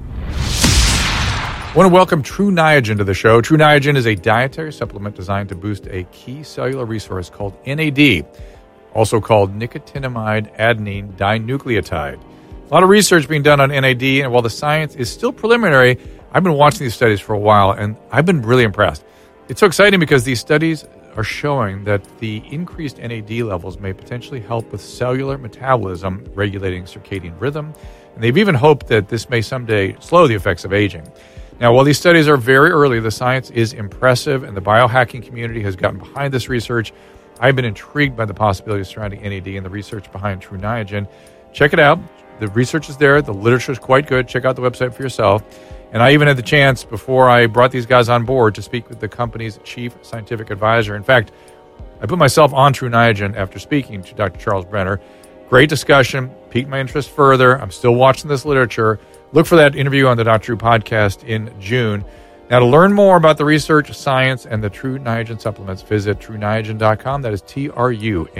I want to welcome True Niagen to the show. True Niagen is a dietary supplement designed to boost a key cellular resource called NAD, also called nicotinamide adenine dinucleotide. A lot of research being done on NAD, and while the science is still preliminary, I've been watching these studies for a while, and I've been really impressed. It's so exciting because these studies are showing that the increased NAD levels may potentially help with cellular metabolism, regulating circadian rhythm, and they've even hoped that this may someday slow the effects of aging. Now, while these studies are very early, the science is impressive, and the biohacking community has gotten behind this research. I've been intrigued by the possibilities surrounding NAD and the research behind True Niagen. Check it out. The research is there. The literature is quite good. Check out the website for yourself. And I even had the chance, before I brought these guys on board, to speak with the company's chief scientific advisor. In fact, I put myself on True Niagen after speaking to Dr. Charles Brenner. Great discussion, piqued my interest further. I'm still watching this literature. Look for that interview on the Dr. Drew podcast in June. Now, to learn more about the research, science, and the True Niagen supplements, visit TrueNiagen.com. That is TruNiagen,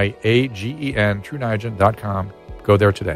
TrueNiagen.com. Go there today.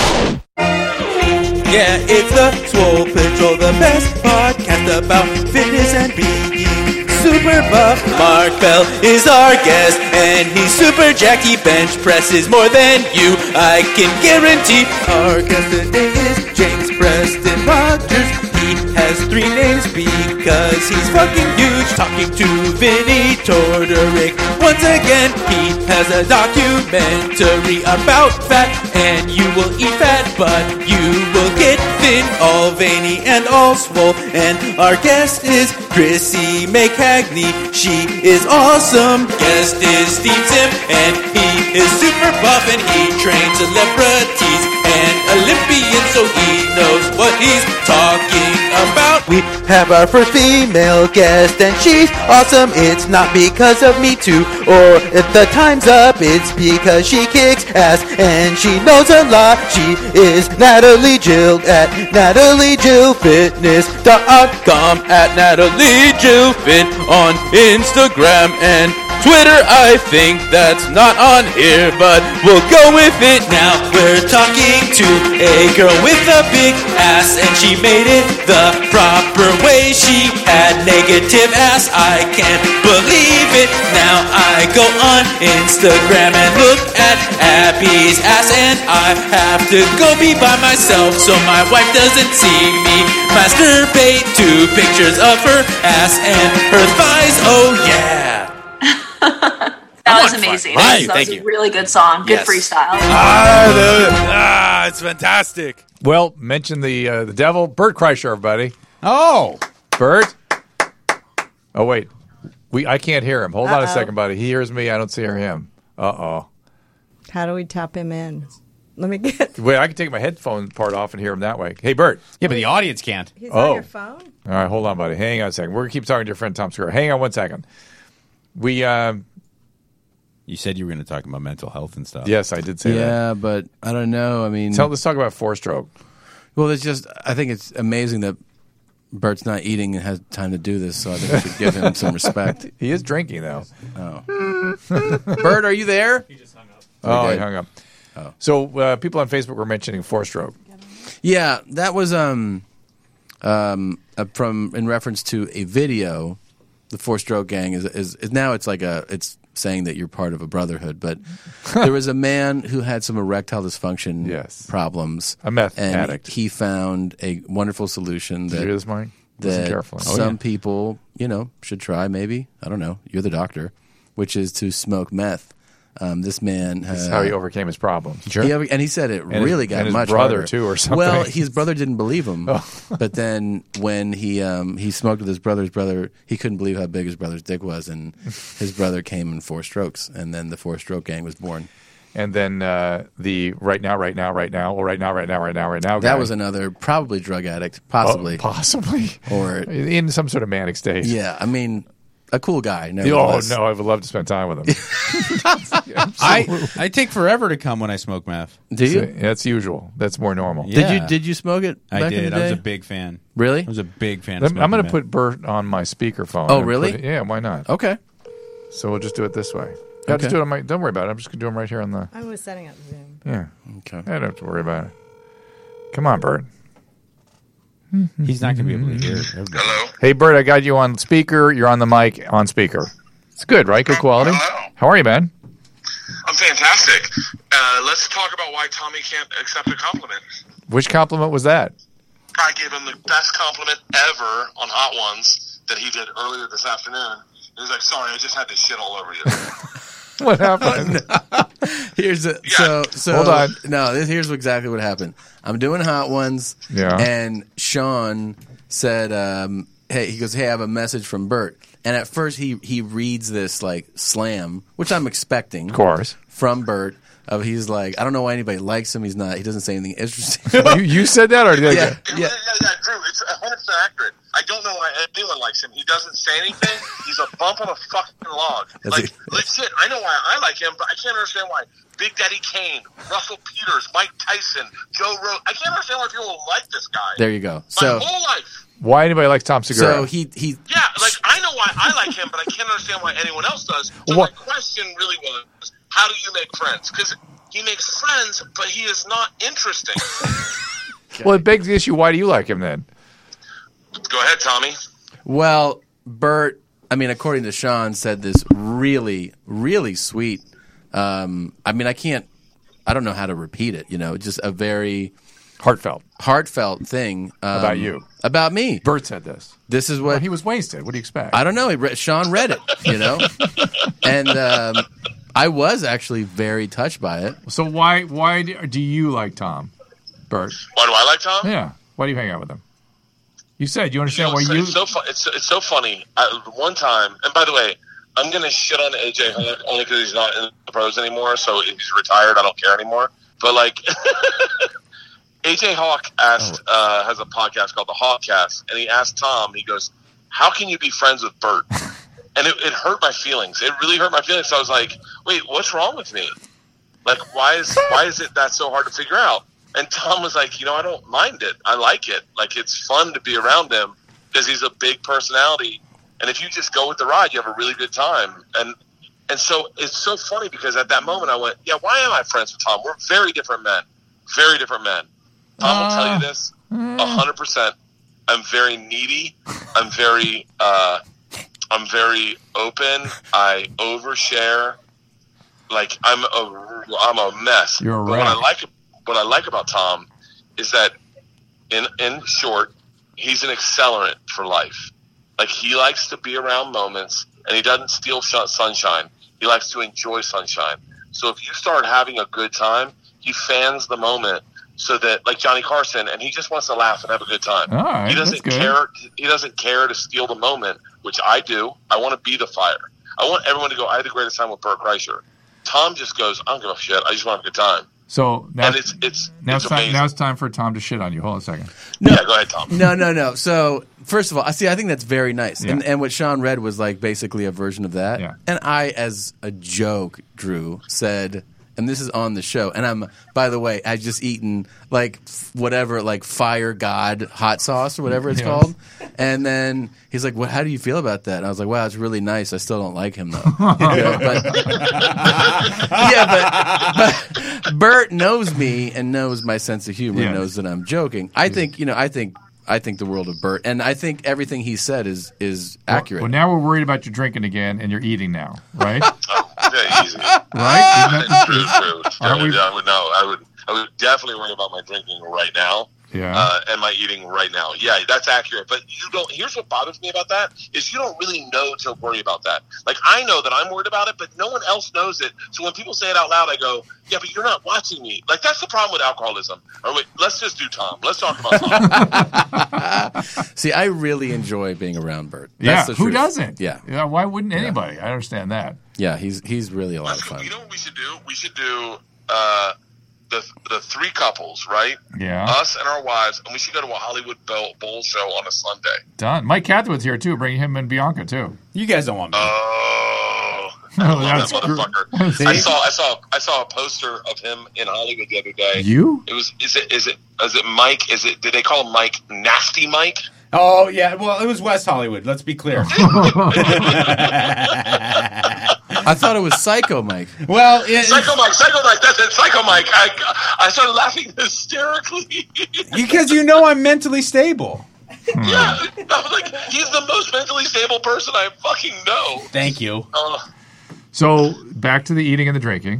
Yeah, it's the Swole Patrol, the best podcast about fitness and being super super buff. Mark Bell is our guest, and he's super Jackie bench presses more than you, I can guarantee. Our guest today is James Preston Rogers. He has 3 names because he's fucking huge. Talking to Vinny Tortoric. Once again, he has a documentary about fat, and you will eat fat, but you will get thin, all veiny and all swole. And our guest is Chrissy McCagney. She is awesome. Guest is Steve Sim, and he is super buff, and he trains celebrities and Olympians, so he knows what he's talking about. We have our first female guest, and she's awesome. It's not because of Me Too or if the time's up, it's because she kicks ass and she knows a lot. She is Natalie Jill at NatalieJillFitness.com, at Natalie Jill Fit on Instagram and Twitter. I think that's not on here, but we'll go with it now. We're talking to a girl with a big ass, and she made it the proper way. She had negative ass, I can't believe it. Now I go on Instagram and look at Abby's ass, and I have to go be by myself so my wife doesn't see me masturbate to pictures of her ass and her thighs. Oh yeah. That was amazing. That was a really good song. Good freestyle. It's fantastic. Well, mention the devil, Bert Kreischer, everybody. Oh, Bert. Oh wait, I can't hear him. Hold on a second, buddy. He hears me. I don't see him. How do we tap him in? Let me get. Wait, I can take my headphone part off and hear him that way. Hey, Bert. yeah, but the audience can't. He's on your phone. All right, hold on, buddy. Hang on a second. We're gonna keep talking to your friend Tom Segura. Hang on one second. You said you were going to talk about mental health and stuff. Yes, I did say that. Yeah, but I don't know. I mean, Let's talk about 4-stroke. well, it's just, I think it's amazing that Bert's not eating and has time to do this, so I think we should give him some respect. He is drinking though. Bert, are you there? He hung up. Oh. So people on Facebook were mentioning 4-stroke. Yeah, that was from in reference to a video. The 4-stroke gang is now it's like it's saying that you're part of a brotherhood, but there was a man who had some erectile dysfunction problems, a meth and addict. He found a wonderful solution Did you hear this, Mike? that carefully. some people should try. Maybe, I don't know. You're the doctor, which is to smoke meth. This man This is how he overcame his problems. and he said it really got and his much brother harder. too, or something. Well, his brother didn't believe him, but then when he smoked with his brother, he couldn't believe how big his brother's dick was, and his brother came in 4 strokes, and then the 4-stroke gang was born. And then the right now guy. That was another probably drug addict, possibly, or in some sort of manic state. Yeah, I mean. A cool guy. Oh, Nevertheless. no, I would love to spend time with him. I take forever to come when I smoke meth. Do you? That's usual. That's more normal. Yeah. Did you smoke it back I in the did. day? I was a big fan. Really? I was a big fan. I'm going to put Bert on my speakerphone. Oh, really? Yeah, why not? Okay. So we'll just do it this way. Yeah, just do it on my. Don't worry about it. I'm just going to do them right here on the. I was setting up Zoom. Yeah. Okay. I don't have to worry about it. Come on, Bert. He's not going to be able to hear it. Hello? Hey, Bert, I got you on speaker. You're on the mic on speaker. It's good, right? Good quality. Hello. How are you, man? I'm fantastic. Let's talk about why Tommy can't accept a compliment. Which compliment was that? I gave him the best compliment ever on Hot Ones that he did earlier this afternoon. He was like, sorry, I just had this shit all over you. What happened? So Hold on. No, here's exactly what happened. I'm doing Hot Ones, and Sean said, "Hey," he goes, "Hey, I have a message from Bert." And at first, he reads this like slam, which I'm expecting, Of course. from Bert. He's like, I don't know why anybody likes him. He's not. He doesn't say anything interesting. you said that, or did Yeah. Yeah, Drew, it's 100% accurate. I don't know why anyone likes him. He doesn't say anything. He's a bump on a fucking log. Legit, I know why I like him, but I can't understand why Big Daddy Kane, Russell Peters, Mike Tyson, Joe Rogan. I can't understand why people like this guy. There you go. My whole life. Why anybody likes Tom Segura? So he Yeah, like I know why I like him, but I can't understand why anyone else does. So my question really was, how do you make friends? Because he makes friends, but he is not interesting. Well, it begs the issue. Why do you like him then? Go ahead, Tommy. Well, Bert, I mean, according to Sean, said this really, really sweet. I mean, I don't know how to repeat it. Just a very heartfelt thing about you, about me. Bert said this. This is what he was wasted. What do you expect? I don't know. Sean read it, and I was actually very touched by it. So why do you like Tom, Bert? Why do I like Tom? Yeah. Why do you hang out with him? You said you understand why you. It's so funny. One time, and by the way, I'm gonna shit on AJ Hawk only because he's not in the pros anymore. So if he's retired, I don't care anymore. But like, AJ Hawk asked has a podcast called the Hawkcast, and he asked Tom. He goes, "How can you be friends with Bert?" And it hurt my feelings. It really hurt my feelings. So I was like, "Wait, what's wrong with me? Like, why is it that so hard to figure out?" And Tom was like, I don't mind it. I like it. Like, it's fun to be around him because he's a big personality. And if you just go with the ride, you have a really good time. And so it's so funny because at that moment I went, yeah, why am I friends with Tom? We're very different men. Very different men. Tom will tell you this 100%. I'm very needy. I'm very open. I overshare. Like, I'm a mess. You're a but what I like about Tom is that, in short, he's an accelerant for life. Like, he likes to be around moments, and he doesn't steal sunshine. He likes to enjoy sunshine. So if you start having a good time, he fans the moment so that, like Johnny Carson, and he just wants to laugh and have a good time. All right, he doesn't care. He doesn't care to steal the moment, which I do. I want to be the fire. I want everyone to go, I had the greatest time with Bert Kreischer. Tom just goes, I don't give a shit. I just want to have a good time. So now, and it's time for Tom to shit on you. Hold on a second. Yeah, go ahead, Tom. No. So first of all, I think that's very nice. Yeah. And what Sean read was like basically a version of that. Yeah. And I, as a joke, Drew, said, and this is on the show, and by the way, I just eaten like whatever, like Fire God hot sauce or whatever it's called. And then he's like, "How do you feel about that?" And I was like, "Wow, it's really nice. I still don't like him though." But Bert knows me and knows my sense of humor, and knows that I'm joking. I think the world of Bert, and I think everything he said is accurate. Well, now we're worried about you drinking again, and you're eating now, right? Yeah, easy. Right? True. I would definitely worry about my drinking right now. Yeah. And my eating right now. Yeah, that's accurate. But here's what bothers me about that is you don't really know to worry about that. Like, I know that I'm worried about it, but no one else knows it. So when people say it out loud, I go, yeah, but you're not watching me. Like, that's the problem with alcoholism. Or wait, let's just do Tom. Let's talk about Tom. See, I really enjoy being around Bert. That's the truth. Who doesn't? Yeah. Why wouldn't anybody? I understand that. Yeah, he's really a lot of fun. You know what we should do? We should do the three couples, right? Yeah. Us and our wives, and we should go to a Hollywood Bowl show on a Sunday. Done. Mike Catherwood's here too. Bring him and Bianca too. You guys don't want me. Oh, that motherfucker! I saw a poster of him in Hollywood the other day. You? It was. Is it Mike? Did they call him Mike Nasty Mike? Oh yeah. Well, it was West Hollywood. Let's be clear. I thought it was Psycho Mike. Well, Psycho Mike. That's it. Psycho Mike. I started laughing hysterically because I'm mentally stable. Yeah, I was like, he's the most mentally stable person I fucking know. Thank you. So back to the eating and the drinking.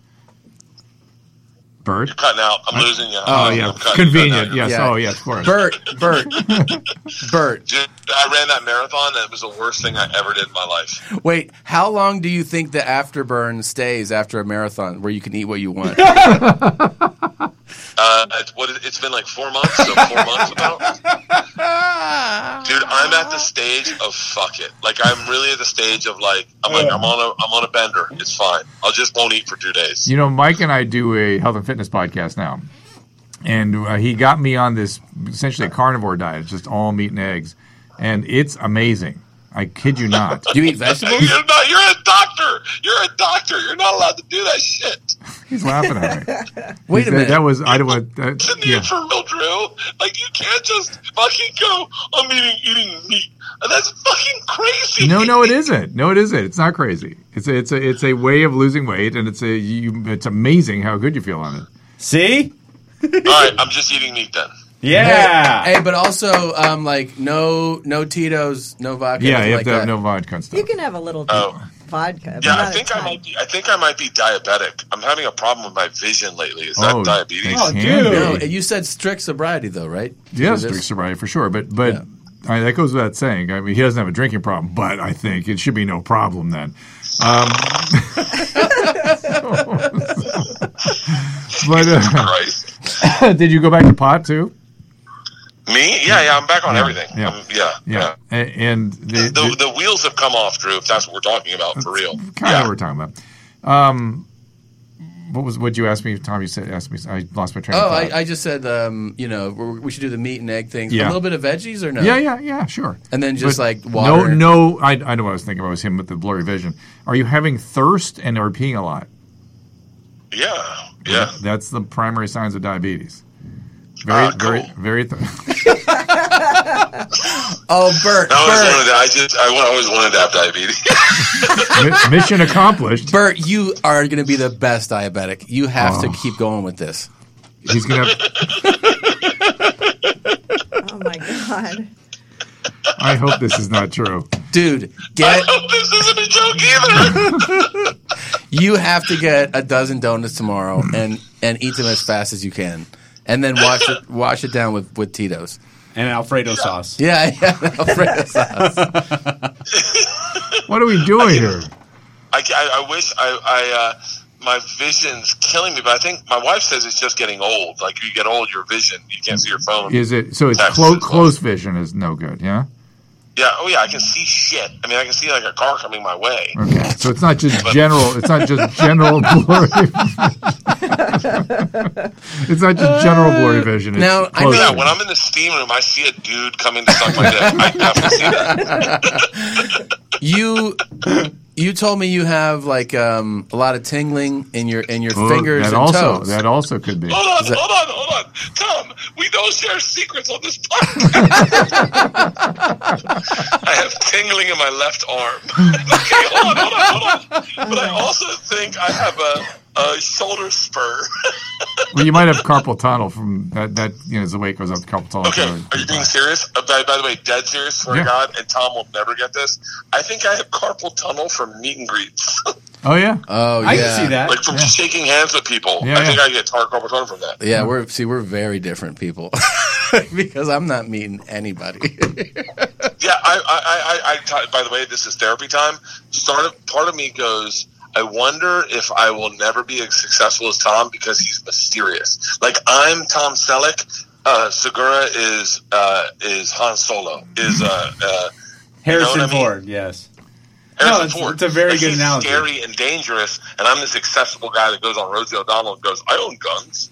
Bert? You're cutting out. I'm losing you. Oh, yeah. Convenient. Yes. Yeah. Oh, yeah, of course. Bert. Dude, I ran that marathon, and it was the worst thing I ever did in my life. Wait, how long do you think the afterburn stays after a marathon where you can eat what you want? It's been like 4 months, so 4 months about. Dude, I'm at the stage of fuck it. Like, I'm really at the stage of like, I'm on a bender. It's fine. I just won't eat for 2 days. Mike and I do a health and fitness podcast now, and he got me on this essentially a carnivore diet. It's just all meat and eggs, and it's amazing. I kid you not. Do you eat vegetables? You're a doctor. You're not allowed to do that shit. He's laughing at me. Wait a minute. That was I don't. For real, Drew. Like, you can't just fucking go, I'm eating meat. And that's fucking crazy. No, it isn't. No, it isn't. It's not crazy. It's a way of losing weight, and it's amazing how good you feel on it. See? All right, I'm just eating meat then. Yeah. Hey, but also like no Tito's, no vodka. Yeah, you have like to have that. no vodka and stuff. You can have a little vodka. but Yeah, not I a think ton. I think I might be diabetic. I'm having a problem with my vision lately. Is that diabetes? they Oh, can dude. be. No, you said strict sobriety though, right? Yes, This- strict sobriety for sure. But Yeah. I mean, that goes without saying. I mean, he doesn't have a drinking problem, but I think it should be no problem then. But Christ. did you go back to pot too? Me? Yeah, I'm back on everything. Yeah. Yeah. And The wheels have come off, Drew. If that's what we're talking about for real. kind of what we're talking about. What'd you ask me, Tom? You asked me. I lost my train of Oh, thought. I just said we should do the meat and egg things. Yeah. A little bit of veggies or no? Yeah, sure. And then just But like water. No. I know what I was thinking about was him with the blurry vision. Are you having thirst and are peeing a lot? Yeah. That's the primary signs of diabetes. Cool. Very. Oh, Bert. I always wanted to have diabetes. Mission accomplished. Bert, you are going to be the best diabetic. You have to keep going with this. He's gonna. Oh my god! I hope this is not true. Dude, I hope this isn't a joke either. you have to get a dozen donuts tomorrow and eat them as fast as you can. And then wash it down with Tito's. And Alfredo sauce. Yeah, Alfredo sauce. What are we doing here? I wish my vision's killing me, but I think my wife says it's just getting old. Like you get old, your vision, you can't see your phone. Is it so? It's That's close vision is no good. Yeah. Yeah. Oh yeah, I can see shit. I mean, I can see like a car coming my way. Okay. So it's not just general. It's not just general blurry. It's not just general blurry vision. It's Now, I close know- Yeah, vision. when I'm in the steam room, I see a dude coming to suck my dick. I definitely see that. You told me you have like a lot of tingling in your fingers that and also toes. that also could be. Hold on. Tom, we don't share secrets on this podcast. I have tingling in my left arm. Okay, hold on. But I also think I have a shoulder spur. Well, you might have carpal tunnel from that. As the weight goes up, the carpal tunnel. Okay, are you being serious? By the way, dead serious, swear to God, and Tom will never get this. I think I have carpal tunnel from meet and greets. Oh yeah. Oh yeah. I can see that. Like from shaking hands with people. Yeah, I think I get carpal tunnel from that. Yeah, we're very different people because I'm not meeting anybody. Yeah, by the way, this is therapy time. Part of me goes, I wonder if I will never be as successful as Tom because he's mysterious. Like I'm Tom Selleck. Segura is Han Solo. Harrison Ford, yes. Harrison Ford. It's a very Like, good he's analogy. Scary and dangerous, and I'm this accessible guy that goes on Rosie O'Donnell and goes, I own guns.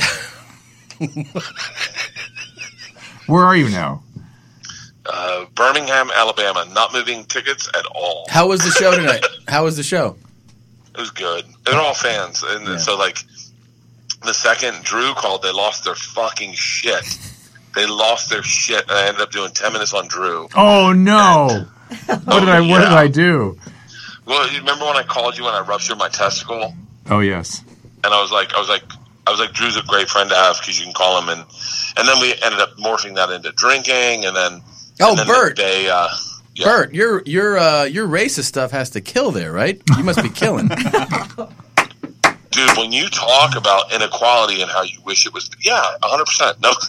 Where are you now? Birmingham, Alabama. Not moving tickets at all. How was the show tonight? How was the show? It was good. They're all fans, and so like the second Drew called, they lost their fucking shit. They lost their shit, and I ended up doing 10 minutes on Drew. Oh no! What did I do? Well, you remember when I called you when I ruptured my testicle, Oh yes. and I was like, Drew's a great friend to have because you can call him, and then we ended up morphing that into drinking, and then Bert. yeah. Bert, your racist stuff has to kill there, right? You must be killing. Dude, when you talk about inequality and how you wish it was, 100%. No,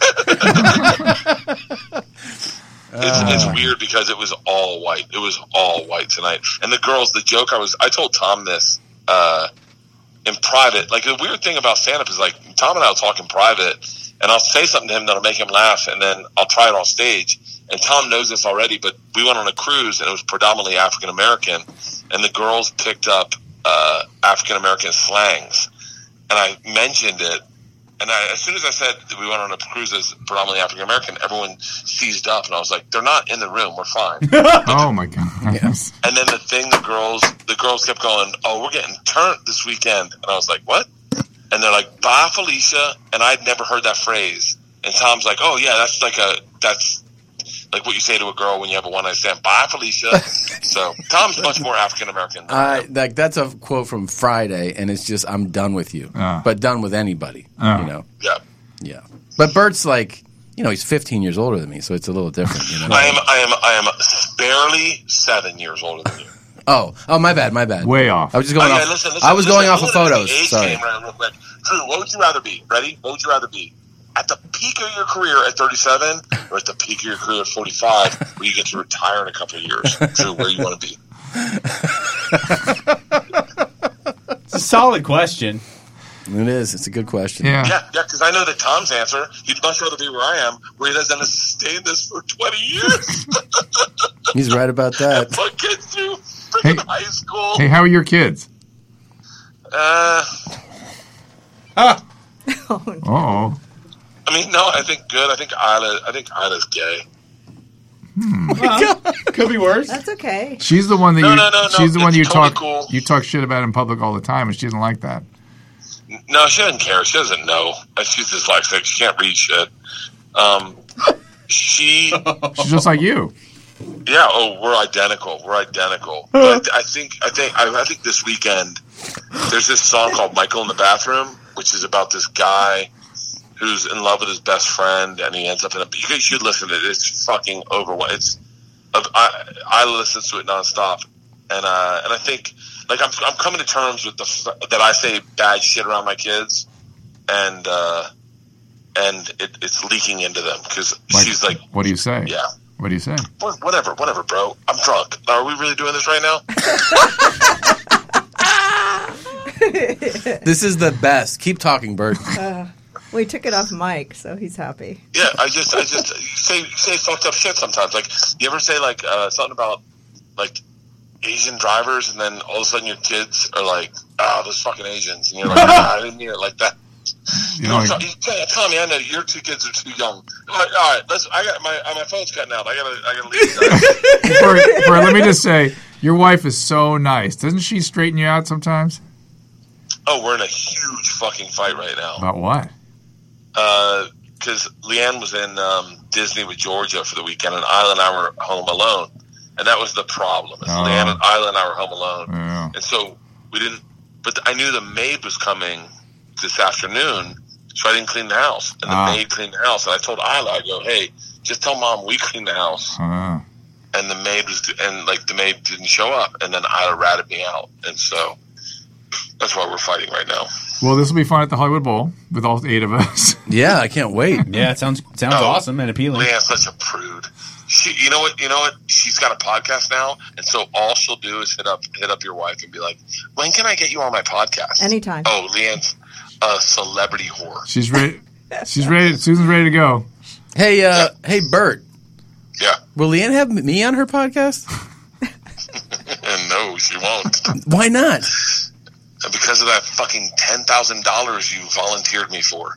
it's weird because it was all white. It was all white tonight. And the girls, the joke I told Tom this in private. Like the weird thing about stand-up is like Tom and I will talk in private, and I'll say something to him that'll make him laugh, and then I'll try it on stage. And Tom knows this already, but we went on a cruise, and it was predominantly African American, and the girls picked up African American slangs, and I mentioned it, and as soon as I said that we went on a cruise as predominantly African American, everyone seized up, and I was like, "They're not in the room. We're fine." Oh my god. Yes. And then the girls kept going, "Oh, we're getting turned this weekend," and I was like, "What?" And they're like, "Bye, Felicia," and I'd never heard that phrase. And Tom's like, "Oh yeah, that's like what you say to a girl when you have a one-night stand. Bye, Felicia." So Tom's much more African American. Like that's a quote from Friday, and it's just I'm done with you, but done with anybody. You know. Yeah. Yeah. But Bert's like, he's 15 years older than me, so it's a little different. I am barely 7 years older than you. Oh, my bad. Way off. I was just going off. Listen, I was going off of photos. Age Sorry. game right real quick. Drew, what would you rather be? Ready? What would you rather be? At the peak of your career at 37 or at the peak of your career at 45 where you get to retire in a couple of years? Drew, where you want to be? It's a solid question. It is. It's a good question. Yeah, because I know that Tom's answer, he'd much rather be where I am, where he doesn't have to stay in this for 20 years. He's right about that. Put kids through freaking high school. Hey, how are your kids? Uh-oh. I mean, no, I think good. I think Isla's gay. Well, could be worse. That's okay. She's the one that No. She's the one you totally talk cool. You talk shit about in public all the time, and she doesn't like that. No, she doesn't care. She doesn't know. She's dyslexic. She can't read shit. She's just like you. Yeah. Oh, we're identical. But I think this weekend there's this song called "Michael in the Bathroom," which is about this guy who's in love with his best friend, and he ends up in a. You should listen to it. It's fucking overwhelming. I listen to it nonstop, and I think like I'm coming to terms with that I say bad shit around my kids, and it's leaking into them because she's like, "What do you say?" Yeah. What do you say? Whatever, bro. I'm drunk. Are we really doing this right now? This is the best. Keep talking, Bert. We took it off Mike, so he's happy. Yeah, I just you say fucked up shit sometimes. Like, you ever say like something about like Asian drivers, and then all of a sudden your kids are like, "Oh, those fucking Asians," and you're like, "I didn't mean it like that." Tommy, I know your two kids are too young. All right. I got my phone's cutting out. I gotta leave. Bert, let me just say, your wife is so nice. Doesn't she straighten you out sometimes? Oh, we're in a huge fucking fight right now. About what? Because Leanne was in Disney with Georgia for the weekend, and Isla and I were home alone, and that was the problem. Leanne and Isla and I were home alone, and so we didn't. But I knew the maid was coming this afternoon, so I didn't clean the house, and the maid cleaned the house. And I told Isla, I go, "Hey, just tell Mom we cleaned the house." And the maid the maid didn't show up, and then Isla ratted me out, and so that's why we're fighting right now. Well, this will be fun at the Hollywood Bowl with all 8 of us. Yeah, I can't wait. Yeah, it sounds awesome and appealing. Leanne's such a prude. You know what? She's got a podcast now, and so all she'll do is hit up your wife and be like, "When can I get you on my podcast?" Anytime. Oh, Leanne's a celebrity whore. She's ready. Susan's ready to go. Hey, Bert. Yeah. Will Leanne have me on her podcast? No, she won't. Why not? Because of that fucking $10,000 you volunteered me for.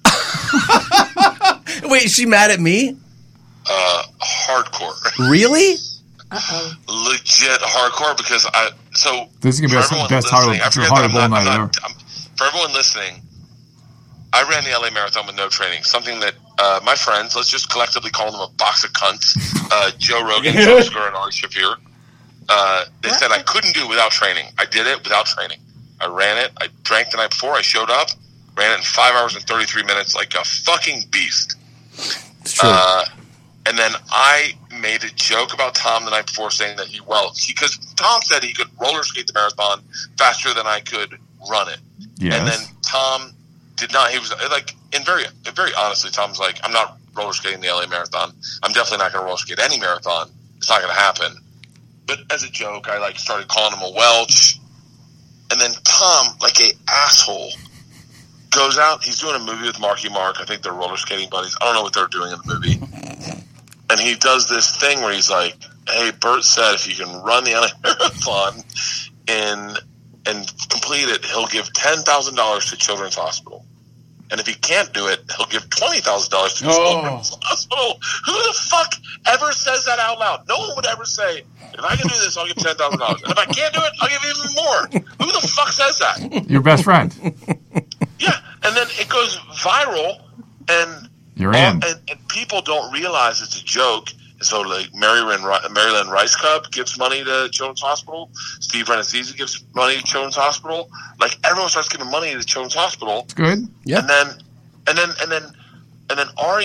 Wait, is she mad at me? Hardcore. Really? Legit hardcore, because this is gonna be the best Hollywood Bowl night ever. For everyone listening, I ran the LA Marathon with no training. Something that my friends, let's just collectively call them a box of cunts, Joe Rogan, Joe Skir, and Ari Shafir, they said I couldn't do it without training. I did it without training. I ran it. I drank the night before. I showed up, ran it in 5 hours and 33 minutes like a fucking beast. It's true. And then I made a joke about Tom the night before, saying that because Tom said he could roller skate the marathon faster than I could run it. Yes. And then Tom did not. He was like, very honestly, Tom's like, I'm not roller skating the LA Marathon. I'm definitely not going to roller skate any marathon. It's not going to happen. But as a joke, I started calling him a Welch. And then Tom, like a asshole, goes out. He's doing a movie with Marky Mark. I think they're roller skating buddies. I don't know what they're doing in the movie. And he does this thing where he's like, "Hey, Bert said if you can run the LA Marathon and complete it, he'll give $10,000 to Children's Hospital. And if he can't do it, he'll give $20,000 to Children's Hospital." Who the fuck ever says that out loud? No one would ever say, "If I can do this, I'll give $10,000. And if I can't do it, I'll give even more." Who the fuck says that? Your best friend. Yeah, and then it goes viral, and you're in. And people don't realize it's a joke. So, like, Maryland Rice Cub gives money to Children's Hospital. Steve Renazizi gives money to Children's Hospital. Like, everyone starts giving money to Children's Hospital. It's good. Yeah. And then Ari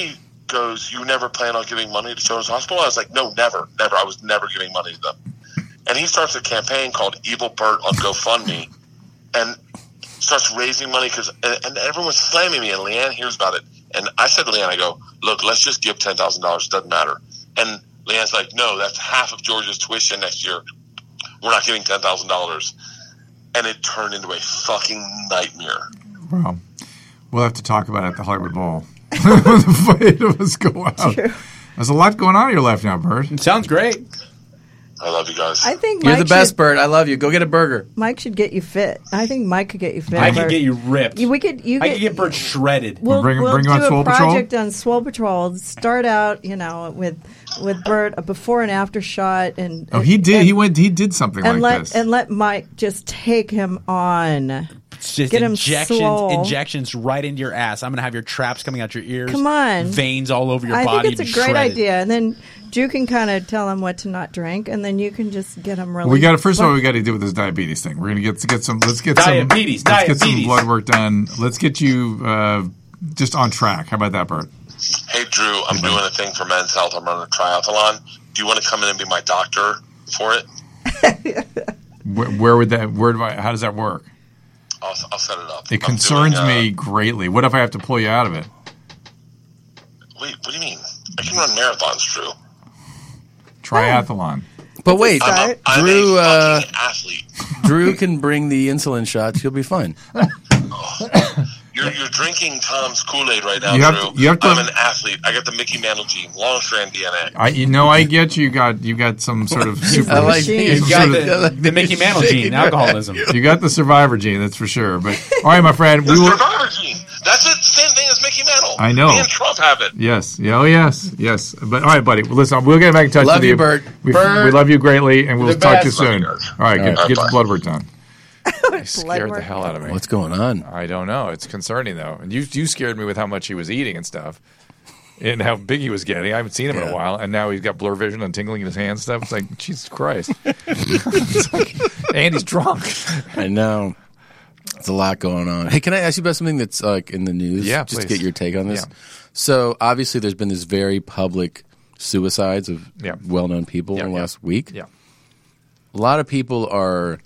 goes, "You never plan on giving money to Children's Hospital?" I was like, "No, never. I was never giving money to them." And he starts a campaign called Evil Bert on GoFundMe, and starts raising money and everyone's slamming me, and Leanne hears about it. And I said to Leanne, I go, "Look, let's just give $10,000. It doesn't matter." And Leanne's like, "No, that's half of George's tuition next year. We're not giving $10,000. And it turned into a fucking nightmare. Well, we'll have to talk about it at the Hollywood Bowl. The fight of us go out. True. There's a lot going on in your life now, Bert. It sounds great. I love you guys. I think You're Mike the best, should, Bert. I love you. Go get a burger. Mike should get you fit. I think Mike could get you fit. I could Bert. get you ripped. We could. I could get Bert shredded. We'll Bring you do on a Swole Patrol? project on Swole Patrol. Start out, with Bert, a before and after shot, and He did. and, He did something and like let this. and let Mike just take him on. It's just Get him swole. injections right into your ass. I'm going to have your traps coming out your ears. Come on. Veins all over your I body. think it's a be great shredded. idea, and then Drew can kind of tell him what to not drink, and then you can just get him really. We got to first of all, we got to do with this diabetes thing. We're gonna get some. Let's get Diabetes. some blood work done. Let's get you just on track. How about that, Bert? Hey, Drew, I'm doing a thing for Men's Health. I'm running a triathlon. Do you want to come in and be my doctor for it? Where would that? How does that work? I'll set it up. It concerns me greatly. What if I have to pull you out of it? Wait, what do you mean? I can run marathons, Drew. Triathlon. But wait, I'm Drew. a fucking athlete. Drew can bring the insulin shots. You'll be fine. You're drinking Tom's Kool-Aid right now, You have Drew. to- you have to- I'm an athlete. I got the Mickey Mantle gene, long strand DNA. I get you. You got some sort of super. I like Machine. You got the Mickey Mantle gene, alcoholism. You got the survivor gene, that's for sure. But all right, my friend, The we will. survivor gene. That's it. Same thing as Mickey Mantle. I know. Me and Trump have it. Yes. Yeah, oh, yes. But all right, buddy. Well, listen, we'll get back in touch Love with you, you. Bert. We Bert. love you greatly, and we'll The talk to you best. soon. Love you guys. All right, get the Bye. blood work done. Blood Scared the work. hell out of me. What's going on? I don't know. It's concerning though, and you scared me with how much he was eating and stuff, and how big he was getting. I haven't seen him in a while, and now he's got blur vision and tingling in his hand and stuff. It's like Jesus Christ, It's like, and he's drunk. I know. There's a lot going on. Hey, can I ask you about something that's like in the news? Yeah, just to please. get your take on this. Yeah. So obviously, there's been this very public suicides of Yeah. well-known people in the Yeah. last week. Yeah. A lot of people are,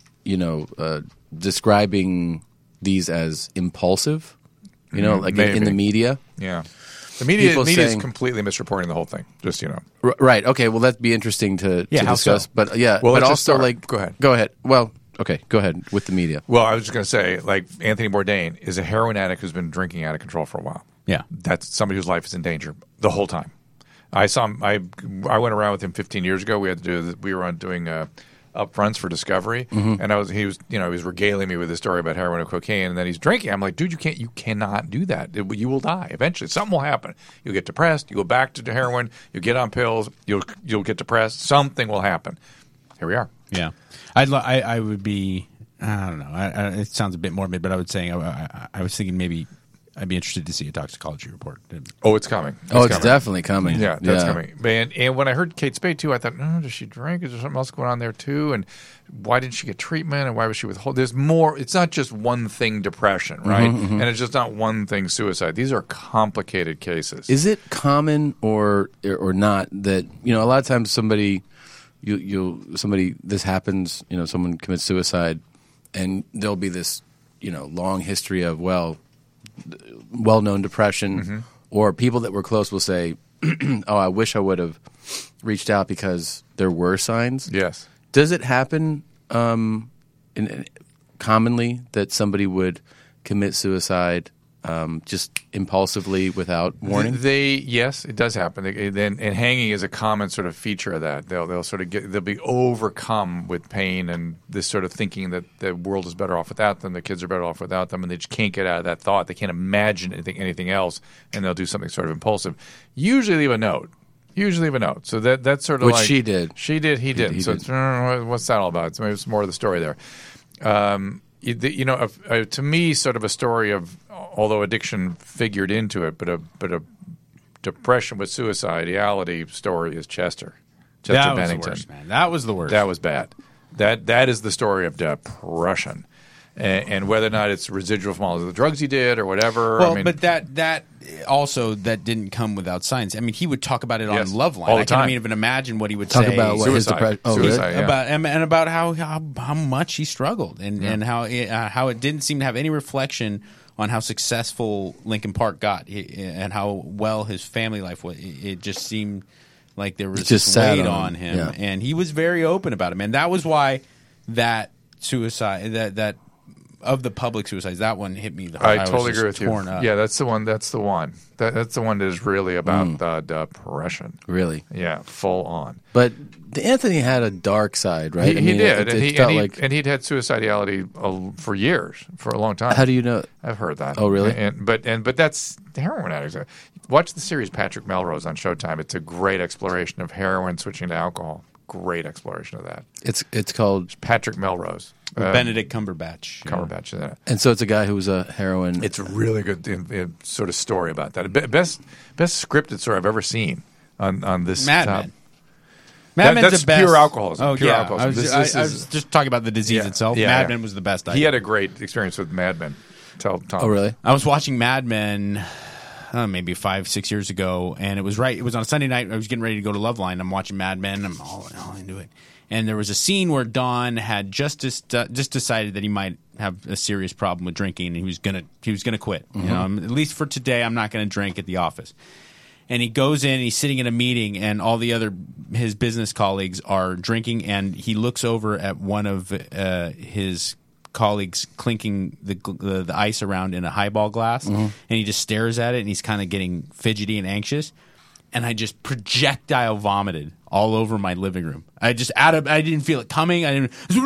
describing these as impulsive. Like in the Maybe. media. Yeah. The media People is saying- completely misreporting the whole thing. Just Right. Okay. Well, that'd be interesting to how discuss. so? But Well, but let's just also start. Go ahead. Go ahead. Well, okay. Go ahead with the media. Well, I was just going to say, like Anthony Bourdain is a heroin addict who's been drinking out of control for a while. Yeah. That's somebody whose life is in danger the whole time. I saw him. I went around with him 15 years ago. We were on doing upfronts for Discovery, and he was regaling me with his story about heroin and cocaine, and then he's drinking. I'm like, dude, you cannot do that. You will die eventually. Something will happen. You'll get depressed. You go back to heroin. You get on pills. You'll get depressed. Something will happen. Here we are. Yeah, I would be. I don't know. It sounds a bit morbid, but I would say I was thinking maybe I'd be interested to see a toxicology report. Oh, it's coming. It's coming. definitely coming. Yeah, that's coming. And when I heard Kate Spade too, I thought, does she drink? Is there something else going on there too? And why didn't she get treatment? And why was she withhold? There's more. It's not just one thing depression, right? And it's just not one thing suicide. These are complicated cases. Is it common or not that a lot of times somebody this happens, someone commits suicide, and there'll be this long history of well-known depression, or people that were close will say, "Oh, I wish I would have reached out because there were signs." Yes. Does it happen commonly that somebody would commit suicide just impulsively without warning? Yes, it does happen. And hanging is a common sort of feature of that. They'll sort of they'll be overcome with pain and this sort of thinking that the world is better off without them, the kids are better off without them, and they just can't get out of that thought. They can't imagine anything else, and they'll do something sort of impulsive. Usually leave a note. So that's sort of Which like she did. She did. He did. He So did. It's, what's that all about? So maybe it's more of the story there. To me, sort of a story of, although addiction figured into it, but a depression with suicidality story is Chester That was Bennington. the worst, man. That was the worst. That was bad. That is the story of depression. and whether or not it's residual from all of the drugs he did or whatever. Well, I mean, but that also that didn't come without science. I mean, he would talk about it on Yes, Loveline. all the I time. can't even imagine what he would Talk say about what his Suicide. depression. Oh, really? Suicide. Yeah. about and about how much he struggled and how it didn't seem to have any reflection on how successful Linkin Park got and how well his family life was. It just seemed like there was just this sat weight on on him. him, Yeah. and he was very open about it. And that was why that suicide that of the public suicides, that one hit me the I was totally just agree with you. torn up. Yeah, that's the one. That's the one. That's the one that is really about the depression. Really? Yeah, full on. But Anthony had a dark side, right? He did, It felt like. and he'd had suicidality for years, for a long time. How do you know? I've heard that. Oh, really? But that's the heroin addicts. Watch the series Patrick Melrose on Showtime. It's a great exploration of heroin switching to alcohol. Great exploration of that. It's called. Patrick Melrose. Benedict Cumberbatch. Cumberbatch. Yeah. And so it's a guy who was a heroin. It's a really good sort of story about that. Best scripted story I've ever seen on this. Mad top. Men. Mad Men's that's the best. pure alcoholism. Oh, pure yeah. alcoholism. I was just talking about the disease itself. Mad Men was the best. He had a great experience with Mad Men. Tell Tom. Oh, really? I was watching Mad Men maybe 5-6 years ago, and it was on a Sunday night. I was getting ready to go to Loveline. I'm watching Mad Men. I'm all into it. And there was a scene where Don had just decided that he might have a serious problem with drinking, and he was gonna quit. You know, at least for today, I'm not going to drink at the office. And he goes in, and he's sitting in a meeting, and all the other his business colleagues are drinking, and he looks over at one of his colleagues clinking the ice around in a highball glass, and he just stares at it, and he's kind of getting fidgety and anxious. And I just projectile vomited all over my living room. I didn't feel it coming. And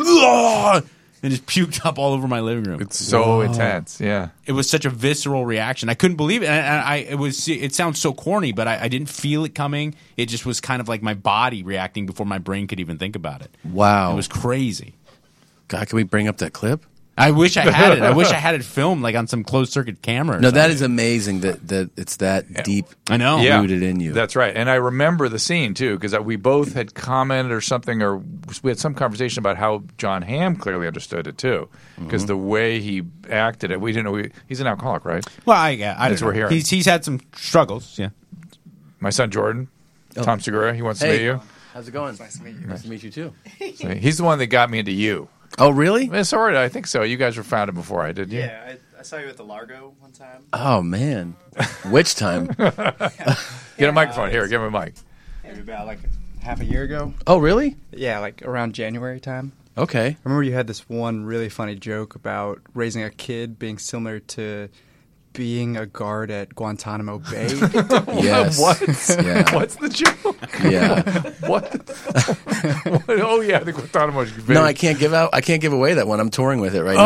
just puked up all over my living room. It's so intense. Yeah. It was such a visceral reaction. I couldn't believe it. And it sounds so corny, but I didn't feel it coming. It just was kind of like my body reacting before my brain could even think about it. Wow. It was crazy. God, can we bring up that clip? I wish I had it. I wish I had it filmed like on some closed circuit camera. No, that is amazing that it's that deep. I know. Yeah. Rooted in you. That's right. And I remember the scene, too, because we both had commented or something, or we had some conversation about how John Hamm clearly understood it, too. Because the way he acted it, we didn't know. He's an alcoholic, right? Well, I That's what we're hearing. He's had some struggles, yeah. My son, Jordan, Tom Segura, he wants to meet you. How's it going? Nice to meet you. Nice to meet you, too. So he's the one that got me into you. Oh, really? Sort of, I think so. You guys were founded before I did, Yeah, I saw you at the Largo one time. Oh, man. Which time? Get a microphone. Here, give him a mic. Maybe about like half a year ago. Oh, really? Yeah, like around January time. Okay. I remember you had this one really funny joke about raising a kid being similar to being a guard at Guantanamo Bay. Yes. What? Yeah. What's the joke? Yeah. What? What? Oh yeah, the Guantanamo Bay. No, I can't give away that one. I'm touring with it right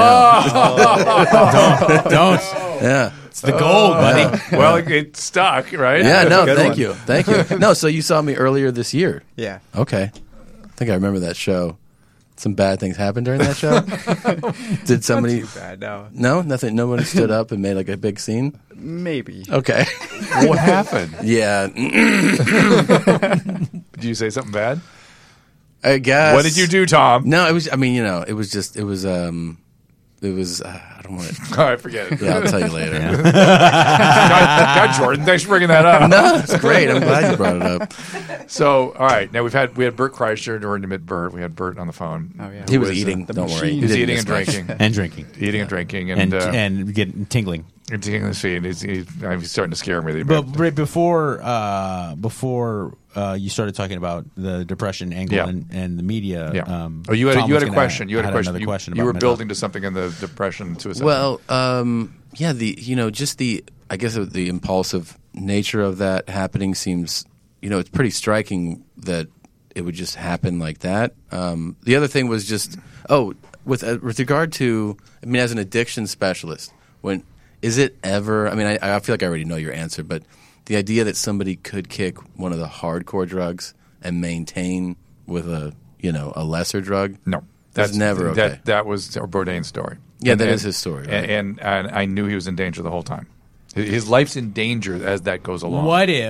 Oh. now. Don't. Yeah. It's the gold, buddy. Well, it stuck, right? Yeah, no, Good thank one. you. Thank you. No, so you saw me earlier this year. Yeah. Okay. I think I remember that show. Some bad things happened during that show. Did somebody? Not too bad, no. No, nothing. Nobody stood up and made like a big scene. Maybe. Okay. What happened? Yeah. Did you say something bad? I guess. What did you do, Tom? No, it was. I mean, it was just. It was. I don't want to. All right, forget it. Yeah, I'll tell you later. God, Jordan, thanks for bringing that up. No, it's great. I'm glad you brought it up. So, all right, now we had Bert Kreischer during the mid-Bert. We had Bert on the phone. Oh, yeah. He was was, eating. the Don't worry. machine. He was didn't eating miss and much. drinking. And drinking. Eating and drinking. And getting tingling. taking his feet. He's starting to scare me. But right before you started talking about the depression angle Yeah. and the media, Yeah. Tom you had a was question. You had a question. Another question. You about were mental building to something in the depression suicide. Well, yeah, I guess the impulsive nature of that happening seems, it's pretty striking that it would just happen like that. The other thing was just, with regard to, as an addiction specialist, is it ever, I feel like I already know your answer, but the idea that somebody could kick one of the hardcore drugs and maintain with a lesser drug? no, That's never okay. That was Bourdain's story. Yeah, that is his story, right? And I knew he was in danger the whole time. His life's in danger as that goes along. What if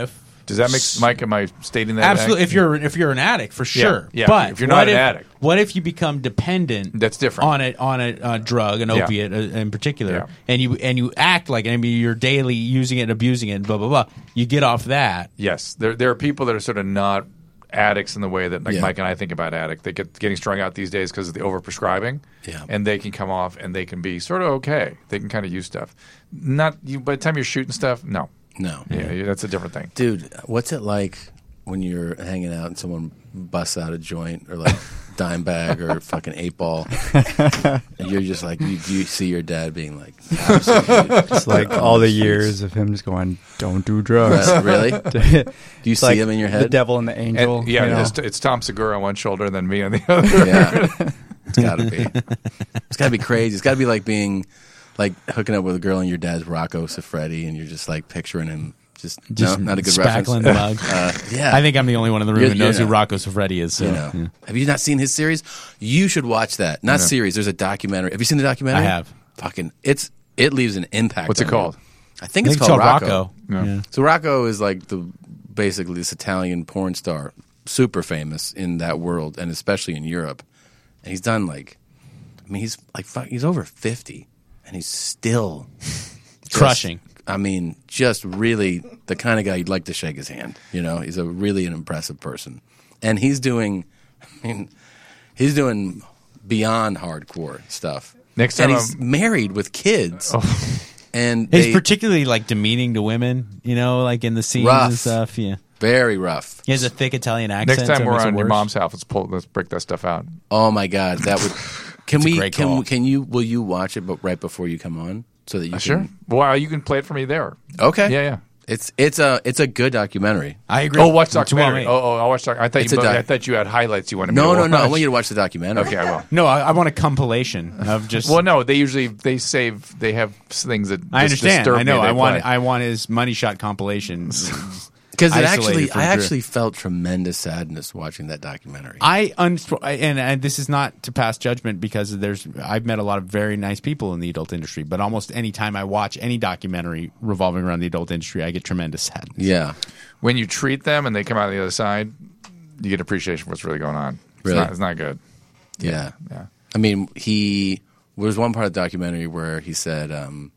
Does that make Mike? Am I stating that? Absolutely. If you're an addict, for sure. Yeah. But If you're not an addict, what if you become dependent? That's different. On a drug, an opiate in particular, Yeah. and you act like you're daily using it, and abusing it, and blah blah blah. You get off that. Yes, there are people that are sort of not addicts in the way that Mike and I think about addict. They get getting strung out these days because of the overprescribing. Yeah. And they can come off and they can be sort of okay. They can kind of use stuff. Not you. By the time you're shooting stuff, no. Yeah, that's a different thing. Dude, what's it like when you're hanging out and someone busts out a joint or like dime bag or fucking 8-ball, and you're just like, you see your dad being like, it's like all the years of him just going, don't do drugs. Really? Do you see him in your head? The devil and the angel. And, you know? it's Tom Segura on one shoulder and then me on the other. Yeah, it's gotta be. It's gotta be crazy. It's gotta be like being like hooking up with a girl and your dad's Rocco Siffredi, and you're just like picturing him. Just no, not a good spackling reference. mug. Yeah, I think I'm the only one in the room who knows who Rocco Siffredi is. So. You know. Have you not seen his series? You should watch that. Not series. There's a documentary. Have you seen the documentary? I have. Fucking, it leaves an impact. What's it called? I think it's called Rocco. Yeah. So Rocco is like basically this Italian porn star, super famous in that world and especially in Europe. And he's done he's over 50 and he's still crushing. Just really the kind of guy you'd like to shake his hand. You know, he's really an impressive person. And he's doing beyond hardcore stuff. Next time he's married with kids. Oh. And he's particularly like demeaning to women, like in the scenes and stuff. Yeah. Very rough. He has a thick Italian accent. Next time so we're on your worse. mom's house, let's break that stuff out. Oh my God, that would. Will you watch it right before you come on so that you can? Sure. Well, you can play it for me there. Okay. Yeah. It's a good documentary. I agree. Oh, watch documentary. I'll watch documentary. I thought you had highlights you wanted me to watch. No. I want you to watch the documentary. Okay, I will. No, I want a compilation of just. Well, no, they have things that I understand. disturb I know. me, I want his money shot compilation. Because I actually felt tremendous sadness watching that documentary. And this is not to pass judgment because I've met a lot of very nice people in the adult industry, but almost any time I watch any documentary revolving around the adult industry, I get tremendous sadness. Yeah. When you treat them and they come out the other side, you get appreciation for what's really going on. Really? It's not good. Yeah. Yeah. I mean, there's one part of the documentary where he said, when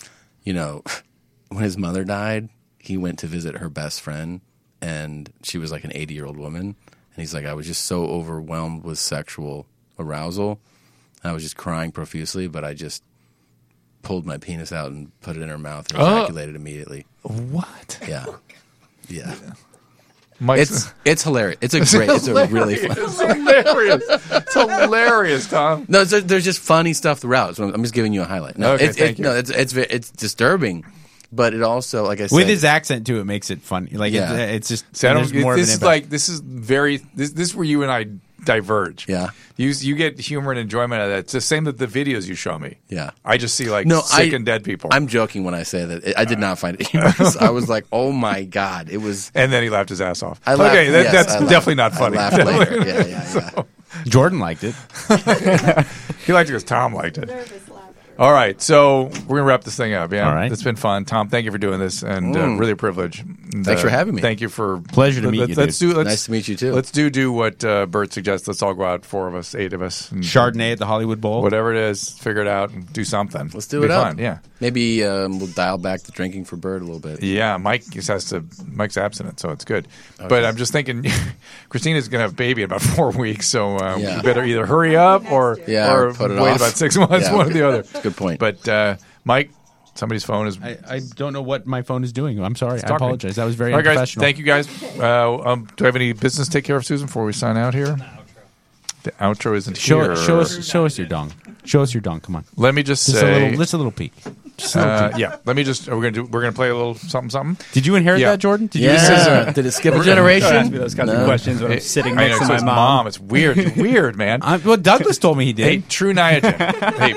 his mother died, he went to visit her best friend, and she was like an 80-year-old woman. And he's like, I was just so overwhelmed with sexual arousal. I was just crying profusely, but I just pulled my penis out and put it in her mouth and ejaculated immediately. What? Yeah. Yeah. It's hilarious. It's a really fun. It's hilarious. It's hilarious, Tom. No, there's just funny stuff throughout. So I'm just giving you a highlight. No, okay, thank you. No, it's disturbing. But it also, like I said, with his accent too, it makes it funny. Like it's just there's more of an impact. This is where you and I diverge. Yeah, you get humor and enjoyment out of that. It's the same with the videos you show me. Yeah, I just see sick and dead people. I'm joking when I say that. I did not find it humorous. I was like, oh my God, it was. And then he laughed his ass off. I laughed, that's definitely not funny. I laughed later. Yeah. So, Jordan liked it. He liked it because Tom liked it. All right, so we're gonna wrap this thing up. Yeah, all right. It's been fun, Tom. Thank you for doing this, and really a privilege. And, thanks for having me. Thank you for pleasure to meet you. Nice to meet you too. Let's do what Bert suggests. Let's all go out, 4 of us, 8 of us, and Chardonnay at the Hollywood Bowl, whatever it is. Figure it out and do something. Let's do it up. Fun. Yeah, maybe we'll dial back the drinking for Bert a little bit. Yeah, Mike's abstinent, so it's good. Okay. But I'm just thinking, Christina's gonna have a baby in about 4 weeks, so we better either hurry up or put it wait off. about 6 months, one or the other. Good point. But Mike, somebody's phone is. I don't know what my phone is doing. I'm sorry. I apologize. That was very all right, unprofessional. Guys, thank you, guys. Do I have any business to take care of, Susan, before we sign out here? The outro isn't here. Show us your dong. Show us your dong. Come on. Let me just say. Just a little peek. Yeah. Let me just. We're gonna play a little something. Did you inherit that, Jordan? Did it skip a generation? Ask me those kinds of questions when I'm sitting next to my mom. It's weird. Weird, man. Well, Douglas told me he did. Hey, True Niagen. Hey.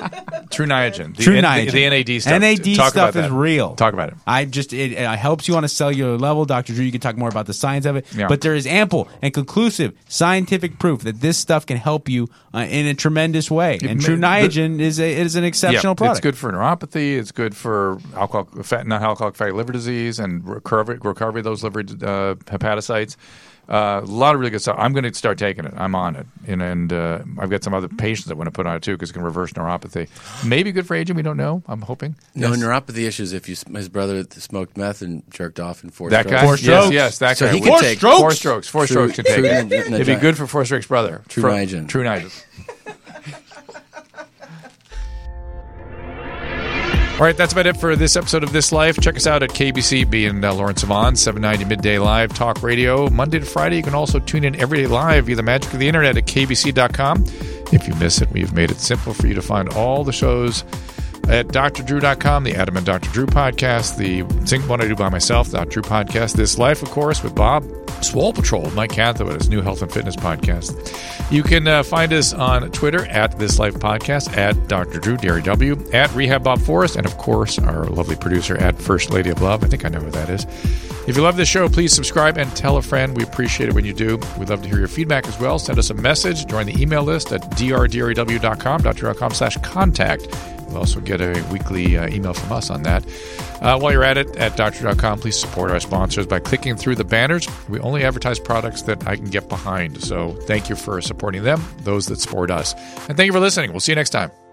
True Niagen. True Niagen. The NAD stuff. NAD Talk stuff about is that. real. Talk about it. It helps you on a cellular level. Dr. Drew, you can talk more about the science of it. Yeah. But there is ample and conclusive scientific proof that this stuff can help you in a tremendous way. And True Niagen is an exceptional product. It's good for neuropathy. It's good for non-alcoholic fatty liver disease and recovery of those liver hepatocytes. A lot of really good stuff. I'm going to start taking it. I'm on it, and I've got some other patients that want to put on it too because it can reverse neuropathy. Maybe good for aging. We don't know. I'm hoping. No neuropathy issues. If his brother smoked meth and jerked off in 4 that strokes. guy, 4 strokes. yes, that So guy. he can take 4 strokes. 4 strokes can take True it. Niagen. It'd be good for 4 strokes brother. True Niagen. True Niagen. All right, that's about it for this episode of This Life. Check us out at KBCB and Lawrence Savon, 790 Midday Live Talk Radio, Monday to Friday. You can also tune in every day live via the magic of the internet at kbc.com. If you miss it, we've made it simple for you to find all the shows at drdrew.com, the Adam and Dr. Drew podcast, the single one I do by myself, the Dr. Drew podcast, This Life, of course, with Bob, Swole Patrol, Mike Cantho, his new health and fitness podcast. You can find us on Twitter at This Life Podcast, at Dr. Drew, Derry W, at Rehab Bob Forrest, and of course, our lovely producer at First Lady of Love. I think I know who that is. If you love this show, please subscribe and tell a friend. We appreciate it when you do. We'd love to hear your feedback as well. Send us a message. Join the email list at drdraw.com/contact. You'll also get a weekly email from us on that. While you're at it, at drdrew.com, please support our sponsors by clicking through the banners. We only advertise products that I can get behind. So thank you for supporting them, those that support us. And thank you for listening. We'll see you next time.